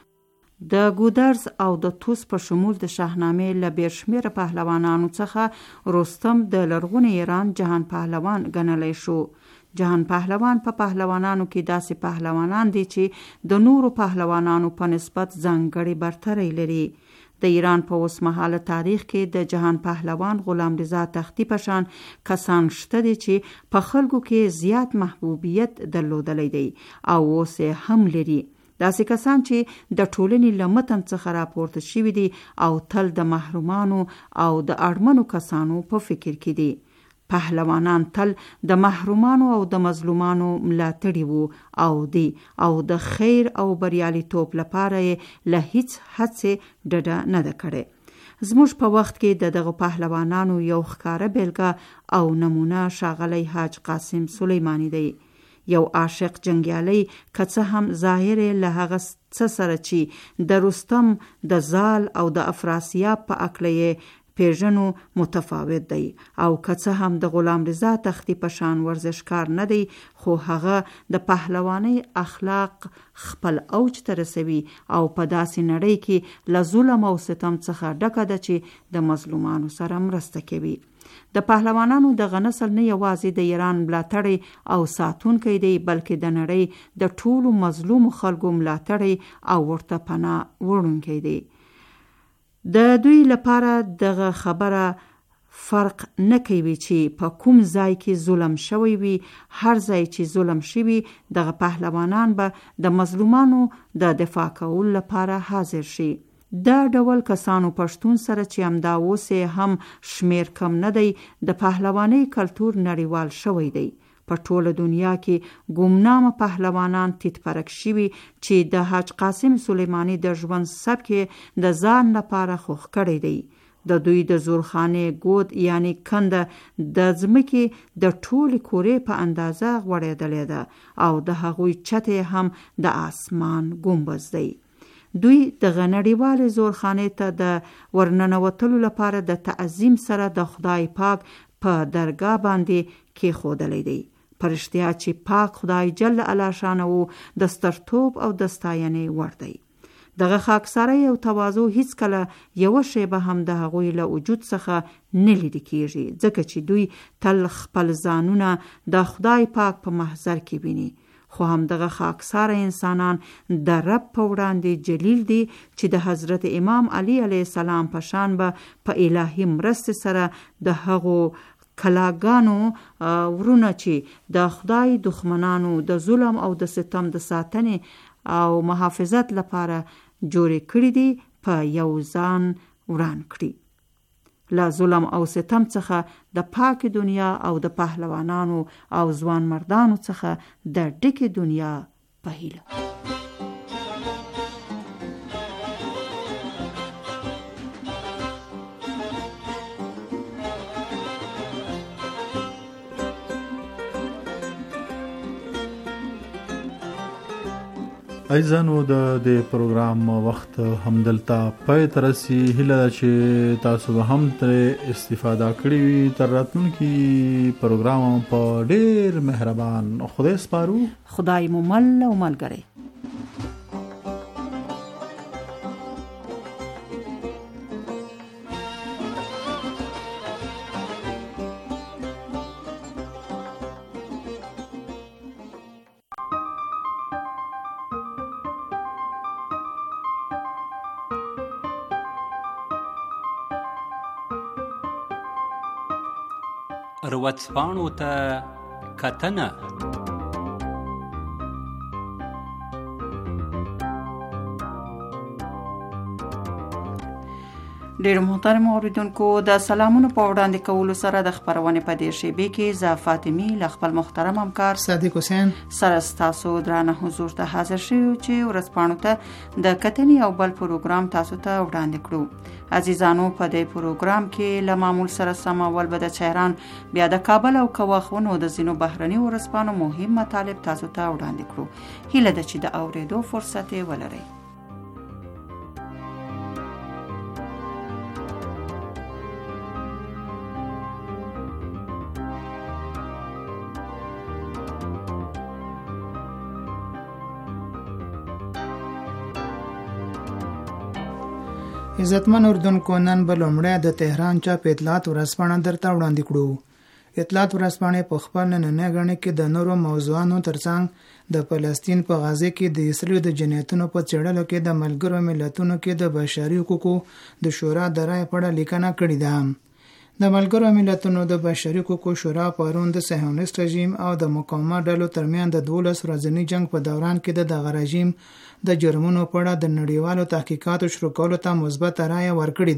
د ګودرز او د توس په شمول د شاهنامې له بیرشمیره پهلوانانو څخه رستم د لرغوني ایران جهان پهلوان ګڼلی شو. جهان پهلوان په پهلوانانو کې داسې پهلوانان دي چې د نورو پهلوانانو په نسبت ځانګړې برتري لري. د ایران په اوس مهاله تاریخ کې د جهان پهلوان غلام رضا تختی په شان کسان شته دي چې په خلکو کې زیات محبوبیت درلودلی دی او اوس هم لري. داسې کسان چې د ټولنې له متن څخه راپورته شوي دي او تل د محرومانو او د اړمنو کسانو په فکر کې دي. پهلوانان تل د محرومانو او د مظلومانو ملاتړي وو او دی او د خیر او بریالیتوب لپاره له هیڅ هڅې ډډه نه ده کړې. زموږ په وخت کې د دغه پهلوانانو یو ښکاره بیلګه او نمونه ښاغلی حاج قاسم سلیمانی دی. یو عاشق جنگیالی که څه هم ظاهر له هغه څه سره چې د رستم د زال او د افراسیاب په هکله پیژنو متفاوت دی او که څه هم د غلام رضا تختی په شان ورزشکار نه دی، خو هغه د پهلوانۍ اخلاق خپل اوج ته رسوي او په داسې نړۍ کې له ظلم او ستم څخه ډکه ده چې د مظلومانو سره مرسته کوي. د پهلوانانو دغه نسل نه یوازې د ایران ملاتړی او ساتونکی دی، بلکې د نړۍ د ټولو مظلوم خلکو ملاتړی او ورته پناه وړونکی دی. د دوی لپاره دغه خبره فرق نه کوي چې په کوم ځای کې ظلم شوی وي. هر ځای چې ظلم شوی دغه پهلوانان به د مظلومانو د دفاع کولو لپاره حاضر شي. دا ډول کسانو پښتون سره چې همدا اوس هم شمیر کم نه دی، د پهلوانۍ کلتور نړیوال شوی دی. په ټوله دنیا کې ګمنامه پهلوانان تیت پرک شوي چې د حاج قاسم سلیمانی د ژوند سبک د ځان لپاره خوښ کړی دی. د دوی د زورخانې ګود یعنی کنده د ځمکې د ټولې کورې په اندازه غوړېدلې ده او د هغوی چته هم د آسمان ګنبز دی. دوی د غنړیوالې زورخانې ته د ورننوتلو لپاره د تعظیم سره د خدای پاک په درگاه باندې کېښودلی دی. پرشتیا چې پاک خدای جل اعلی شانه وو د سترتوب او د ستاینې وړ دی. دغه خاکسارۍ او تواضع هیڅ کله یوه شیبه هم د هغوی له وجود څخه نه لیرې کیږي، ځکه چې دوی تل خپل ځانونه د خدای پاک په محضر کې ویني. خو هم دغه خاکساره انسانان د رب په وړاندې جلیل دي چې د حضرت امام علی علیه السلام په شان به په الهي مرستې سره د هغو کلاګانو ورونه چې د خدای دښمنانو د ظلم او د ستم د ساتنې او محافظت لپاره جوړې کړي دي په یو ځان وران کړي. له ظلم او ستم څخه د پاک دنیا او د پهلوانانو او ځوان مردانو څخه د ډکې دنیا په هیله. ایزانو د دې پروګرام وخت همدلته پای ته رسي. هیله ده چې تاسو به هم ترې استفاده کړې وي. تر راتلونکي پروګرام په ډېر مهربان خدای سپارو. خدای مو مل او ملګری. روڅپاڼو ته کتنه. ډېر محترم اوریدونکو، د سلامونو په وړاندې کولو سره د خبرونې په دې شیبې کې زه فاطمی له خپل محترم همکار صادق حسین سره ستاسو درانه حضور ته حاضر شوو چې ورځپاڼو ته د کتنې او بل پروګرام تاسو ته وړاندې کړو. عزیزانو، په دې پروګرام کې له معمول سره سم اول به د چهران، بیا د کابل او کواخونو د ځینو بهرني ورځپاڼو مهم مطالب تاسو ته وړاندې کړو. هیله ده چې د اورېدو فرصت ولرئ. عزتمن اردوونکو، نن به لومړی د تهران چاپ اطلاعات ورځپاڼه درته وړاندې کړو. اطلاعات ورځپاڼې په خپل نننۍ غڼې کې د نورو موضوعاتو ترڅنګ د فلسطین په غزه کې د اسرائیل د جنایتونو په څېړلو کې د ملګرو ملتونو کې د بشري حقوقو د شورا د رایې په اړه لیکنه کړې ده. د ملګرو ملتونو د بشري حقوقو شورا پرون د صهیونیست رژیم او د مقاومت ډلو ترمنځ د دولس ورځني جنگ په دوران کې د دغه رژیم د جرمونو په اړه د نړیوالو تحقیقاتو شروع کولو ته مثبت رایه ورکړې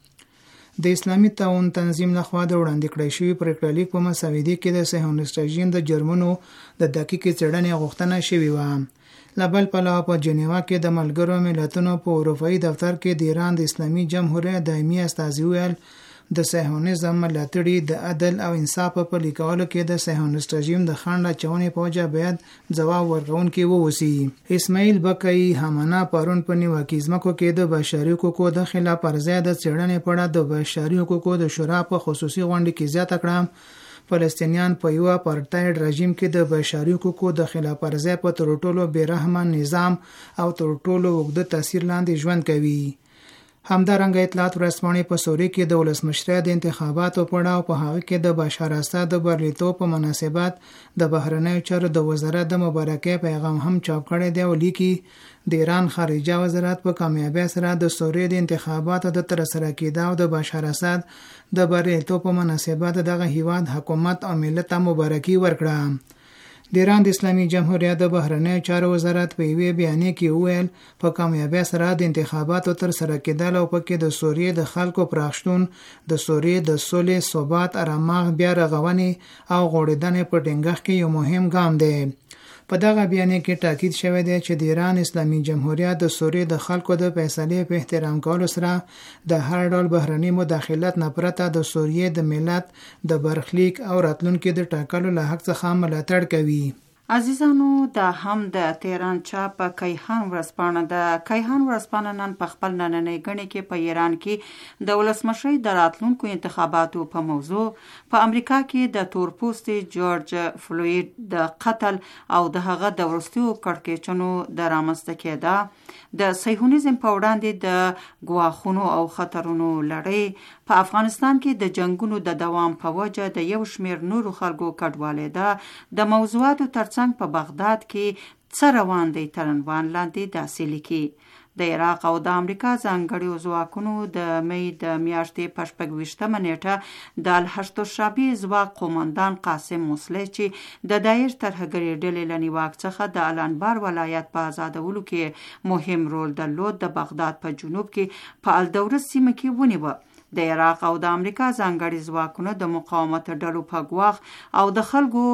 ده. د اسلامي تعاون تنظیم لخوا د وړاندې کړی شوي پریکړه لیک په مسودې کې د صهیونیست رژیم د جرمونو د دقیقې څېړنې غوښتنه شوې وه. له بل پلوه په جنیوا کې د ملګرو ملتونو په اروپایي دفتر کې د ایران د اسلامي جمهوریت دایمي استازي ویل د صهیونیزم ملاتړي د عدل او انصاف په لیکولو کې د صهیونیست رژیم د خنډ اچونې په وجه باید ځواب ورکوونکي واوسي. اسماعیل بقایي همانا پرون په نیوکه ځمکو کې د بشري حقوقو د خلاف ورزۍ د څېړنې په اړه د بشري حقوقو د شورا په خصوصي غونډه کې زیاته کړه فلسطینیان په یو اپارټایډ رژیم کې د بشري حقوقو د خلاف ورزۍ په تر ټولو بیرحمه نظام او تر ټولو اوږده تاثیر لاندې ژوند کوي. همدارنګه اطلاعات ورځپاڼې په سوریه کې د ولسمشرۍ د انتخاباتو په اړه او په هغه کې د بشار اسد د بریالیتوب په مناسبت د بهرنیو چارو د وزارت د مبارکۍ پیغام هم چاپ کړی دی او لیکي د ایران خارجه وزارت په کامیابی سره د سوریې د انتخاباتو د ترسره کېدو او د بشار اسد د بریالیتوب په مناسبت دغه هیواد حکومت او ملت ته مبارکي ورکړه. د ایران د اسلامي جمهوریت د بهرنیو چارو وزارت په یوې بیانیه کې وویل په کامیابی سره د انتخاباتو ترسره کېدل او پکې د سوریې د خلکو پراخشتون د سوریې د سولې، ثبات، آرامښت، بیا رغونې او غوړېدنې په ټینګښت کې یو مهم ګام دی. په دغه بیان کې تاکید شوی دی چې د ایران اسلامي جمهوریت د سوریې د خلکو د فیصلې په احترام کولو سره د هر ډول بهرني مداخلت نه پرته د سوریې د ملت د برخلیک او راتلونکو د ټاکلو له حق څخه ملاتړ کوي. عزیزانو دا هم د تهران چاپ کیهان ورځپاڼه د کیهان ورځپاڼه نن په خپل نننۍ غڼې کې په ایران کې د ولسمشرۍ د راتلونکو انتخاباتو په موضوع په امریکا کې د تورپوستي جورج فلوید د قتل او د هغه د وروستیو کړکېچنو د رامنځته کېدا د صهیونیزم په وړاندې د ګواښونو او خطرونو لړۍ په افغانستان کې د جنگونو د دوام په وجه د یو شمېر نورو خلکو کډوالۍ ده د موضوعاتو تر څنګ په بغداد کې څه روان دی تر عنوان لاندې داسې لیکي د عراق او د امریکا ځانګړو ځواکونو د مې د میاشتې په شپږ ویشتمه نیټه د الحشد الشعبي ځواک قومندان قاسم موسلی چې د داعش ترهګرې ډلې له نیواک څخه د الانبار ولایت په آزادولو کې مهم رول درلود د بغداد په جنوب کې په الدورس سیمه کې ونیوه. د عراق او د امریکا ځانګړي ځواکونه د مقاومت ډلو په ګواښ او د خلکو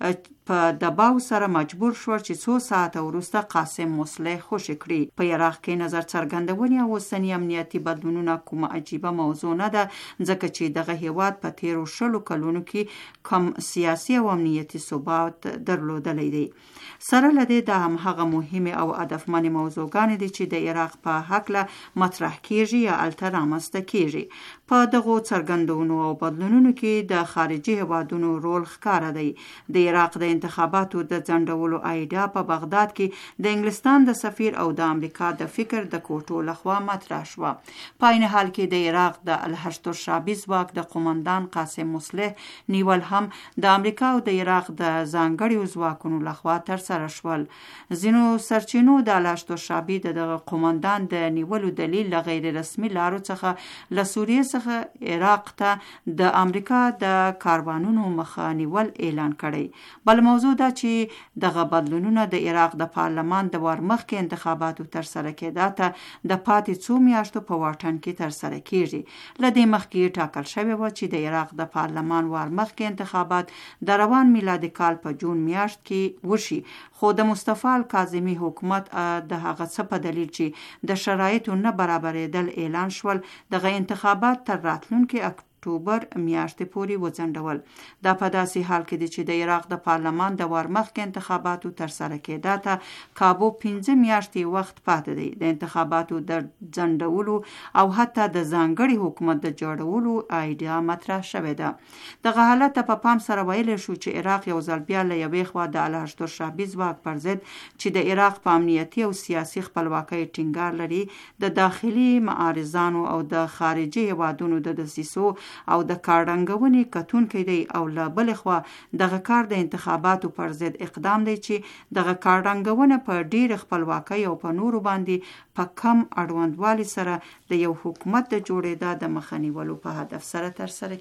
په دباو سره مجبور شو چې څو ساعته وروسته قاسم موسلی خوشي کړي. په عراق کې نظر څرګندونې او اوسني امنیتي بدلونونه کومه عجیبه موضوع نه ده ځکه چې دغه هیواد په تیرو شلو کلونو کې کم سیاسي او امنیتي ثبات درلودلی دی. سره لدې د هم هغه مهمه او هدفمنې موضوعګانې دي چې د عراق په هکله مطرح کیږي یا الته رامنځته کیږي. په دغو څرګندونو او بدلونونو کې د خارجي هیوادونو رول ښکاره دی. د عراق د انتخاباتو د ځنډولو ایډیا په بغداد کې د انګلستان د سفیر او د امریکا د فکر د کوټو لخوا مطرح شوه. په عین حال کې د عراق د الحشد الشعبي ځواک د قومندان قاسم موسلی نیول هم د امریکا او د عراق د ځانګړو ځواکونو لخوا ترسره شول. ځینو سرچینو د الحشد الشعبي د قومندان د نیولو دلیل له غیر رسمي لارو څخه له سوریې څخه عراق ته د امریکا د کاروانونو مخه نیول اعلان کړی. بل موضوع دا چې دغه بدلونونه د عراق د پارلمان د ورمخکې انتخاباتو ترسره کېدا ته د پاتې څو میاشتو په واټن کې ترسره کیږي. له دې مخکې ټاکل شوی و چې د عراق د پارلمان ورمخکې انتخابات د روان میلادي کال په جون میاشت کې وشي، خو د مصطفی الکاظمي حکومت د هغه څه په دلیل چې د شرایطو نه برابرېدل اعلان شول دغه انتخابات تر راتلونکي اکتوبر میاشتې پورې وځنډول. دا په داسې حال کې دی چې د عراق د پارلمان د ورمخکې انتخاباتو ترسره کېدا ته کابو پنځه میاشتې وخت پاتې دی. د انتخاباتو د ځنډولو او حتی د ځانګړي حکومت د جوړولو ایډیا مطرح شوې ده. دغه حالت په پام سره ویلی شو چې عراق یو ځل بیا له یوې خوا د الحشد الشعبي ځواک پر ضد چې د عراق په امنیتي او سیاسي خپلواکۍ ټینګار لري د داخلي معارضانو او د خارجي هیوادونو د دسیسو او د کارډنګونې کتونکی دی او له بلې خوا دغه کار د انتخاباتو پر ضد اقدام دی چې دغه کارډنګونه په ډیر خپلواکۍ او په نورو باندې په کم اړوندوالي سره د یو حکومت د جوړېدا د مخه نیولو په هدف سره ترسره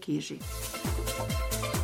کیږي.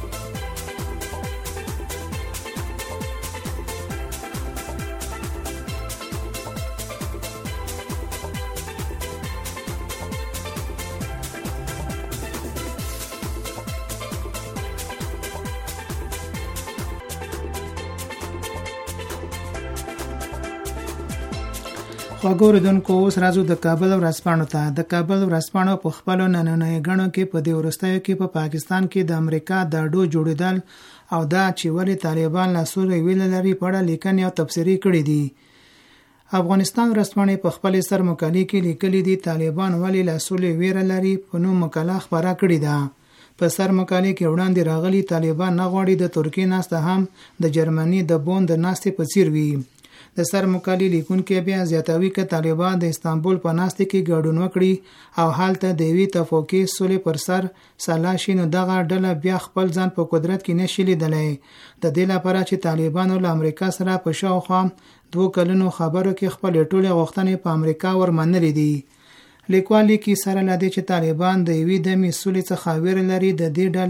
خواږه اوریدونکو، اوس راځو د کابل ورځپاڼو ته. د کابل ورځپاڼو په خپلو نننۍ غڼو کې په دې وروستیو کې په پا پاکستان کې د امریکا د اډو جوړېدل او دا چې ولې طالبان له سورې ویل لري په اړه لیکنې او تبصرې کړې دي. افغانستان ورځپاڼې په خپل سر مقالې کې لیکلي دي طالبان ولې له سورې ویره لري په نوم مقاله خبره کړې ده. په سر مقالې کې وړاندې راغلي طالبان نه غواړي د ترکیې ناسته هم د جرمني د بون د ناستې په څیر وي. د سر مقالې لیکونکي بیا زیاتوي که طالبان د استانبول په ناستې کې ګډون وکړي او هلته د یوې توافقي سولې پر سر سلا شي نو دغه ډله بیا خپل ځان په قدرت کې نشي لیدلی. د دې لپاره چې طالبانو له امریکا سره په شاوخوا دوه کلونو خبرو کې خپل ټولې غوښتنې په امریکا ورمنلې دي. لیکوال لیکي سره لدې چې طالبان د یوې دمې سولې څخه ویره لري د دې ډلې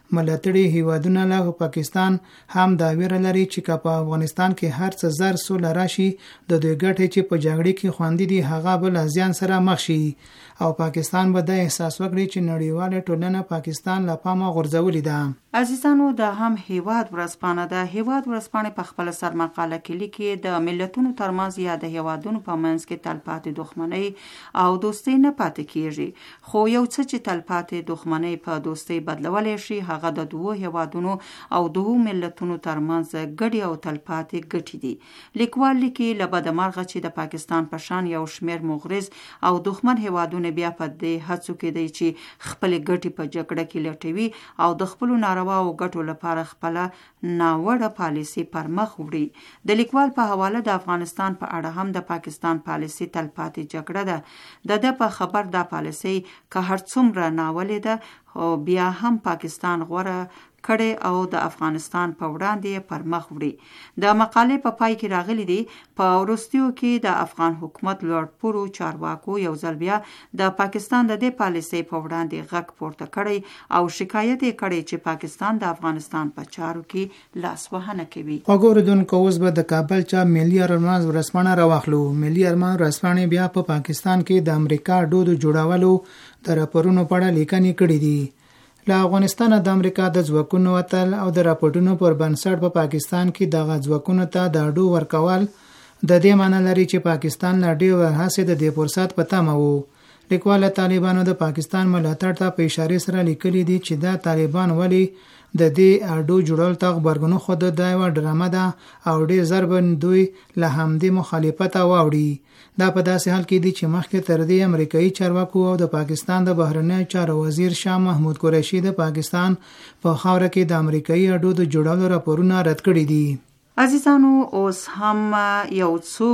ملاتړي هیوادونه له پاکستان هم دا ویره لري چې په افغانستان کې هر څه زر سوله راشي د دوی ګټې چې په جګړې کې خوندې دي هغه بل ازیان سره مخ شي او پاکستان به د احساس وکړي چې نړیواله ټولنه پاکستان له پامه غورځولې ده. عزیزانو د هم هیواد ورځپاڼه د هیواد ورځپاڼې په خپل سرمقاله کې لیکي د ملتونو ترمنځ یا د هیوادونو په منځ کې تلپاتې دښمنۍ او دوستي نه پاتې کیږي خو یو څه چې تلپاتې دښمنۍ په دوستي بدلولی شي هغه د دوو هیوادونو او دوو ملتونو ترمنځ ګډې او تلپاتې ګټې دي. لیکوال لیکي له بده مرغه چې د پاکستان په شان یو شمېر مغرض او دښمن هیوادونه بیا په دې هڅو کې دی چې خپل ګټې په جګړه کې لټوي او د خپل ناروا او ګټو لپاره خپل ناوړه پالیسي پر مخ وړي. د لیکوال په حواله د افغانستان په اړه هم د پاکستان پالیسي تلپاتې جګړه ده. د ده په خبر دا پالیسي که هر څومره ناولې ده او بیا هم پاکستان غوره کړي او د افغانستان په وړاندې پر مخ وړي. د مقالې په پای کې راغلي دي په وروستیو کې د افغان حکومت لوړ پوړو چارواکو یو ځل بیا د پاکستان د دې پالیسۍ په وړاندې غږ پورته کړی او شکایت یې کړی چې پاکستان د افغانستان په چارو کې لاسوهنه کوي. وګوردونکو اوس به د کابل چا ملي ارمان ورځپاڼه راواخلو. ملي ارمان ورځپاڼې بیا په پاکستان کې د امریکا ډودو جوړولو د راپورونو په اړه لیکنې کړې دي. له افغانستان د امریکا د ځواکونو وتل او د راپورټونو پر بنسټ په پاکستان کې د ځواکونو ته د اډو ورکول د دې معنی لري چې پاکستان لا ډېر ورهسې د دې فرصت په تمه وو. لیکوال طالبانو د پاکستان ملاتړ ته په اشاره سره لیکلي دي چې دا طالبان ولی د دې اډو جوړول ته خبرګون خود د یو ډرامه ده او ډېر ضربن دوی له همدې مخالفت واوړي. دا په داسې حال کې دي چې مخکې تر دې امریکایي چارواکو او د پاکستان د بهرنیو چارو وزیر شاه محمود قریشي د پاکستان په خاوره کې د امریکایي اډو د جوړولو راپورونه رد کړي دي. عزیزانو اوس هم یو څو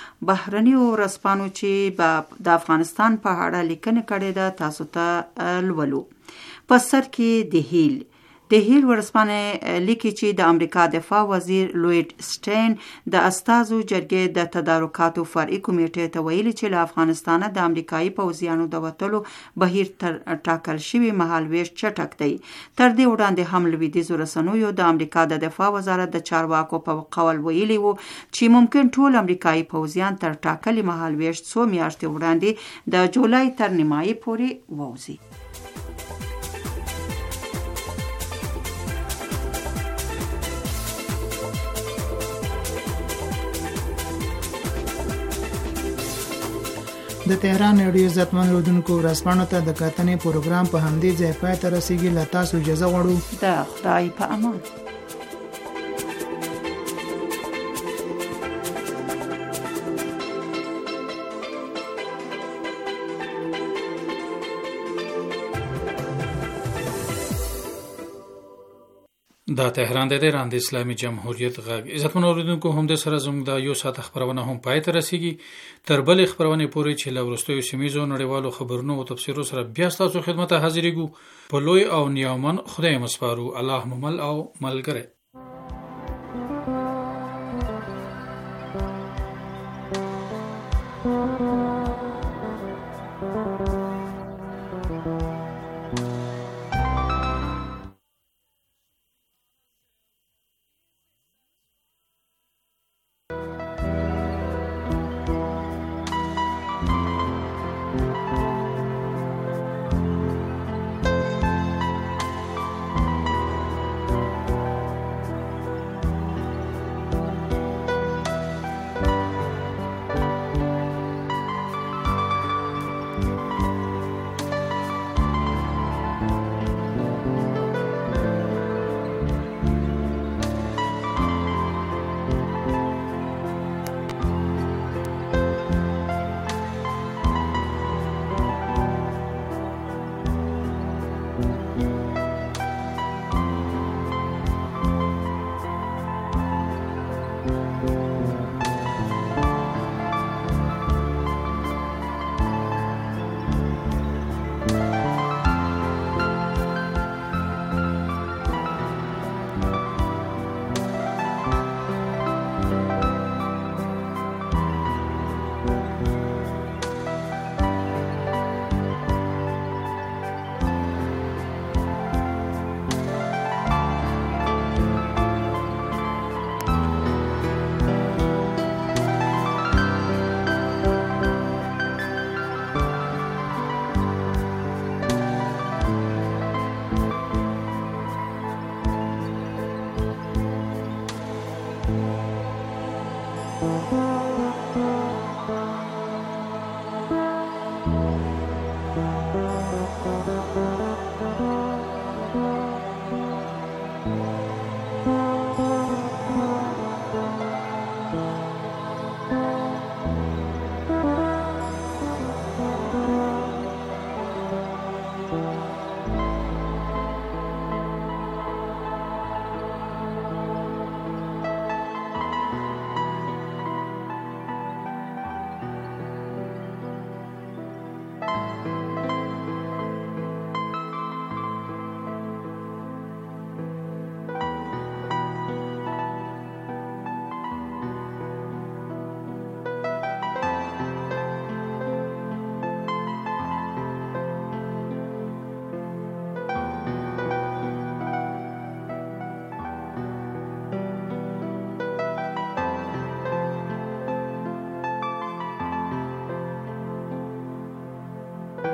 بهرنیو ورځپاڼو چې د افغانستان په اړه لیکنه کړې ده تاسو ته لولو. په سر کې د هیل د هیل ورځپاڼه لیکي چې د امریکا دفاع وزیر لوید سټین د استازو جرګې د تدارکاتو فرعي کمیټې ته ویلي چې له افغانستانه د امریکایي پوځیانو د وتلو بهیر تر ټاکل شوي مهالویش چټک دی. تر دې وړاندې هم لویدیځو رسنیو د امریکا د دفاع وزارت د چارواکو په قول ویلي وو چې ممکن ټول امریکایي پوځیان تر ټاکلي مهالویش څو میاشتې وړاندې د جولای تر نیمایي پورې ووځي. د تهران رادیو عزتمن اورېدونکو ورځپاڼو ته د کتنې پروګرام په همدې ځای پای ته رسیږي. له تاسو اجازه غواړو. د خدای په امان. دا تهران د ایران د اسلامي جمهوریت غږ. عزتمن اوریدونکو هم د سره زموږ د یو ساعت خبرونه هم پای ته رسیږي. تر بل خبرونه پورې چې له ورستیو سیمایي نړیوالو خبرونو او تفسیرو سره بیا تاسو خدمت حاضرېږو. په لوی او نیامن خدای مسپارو. الله ممل او ملګری.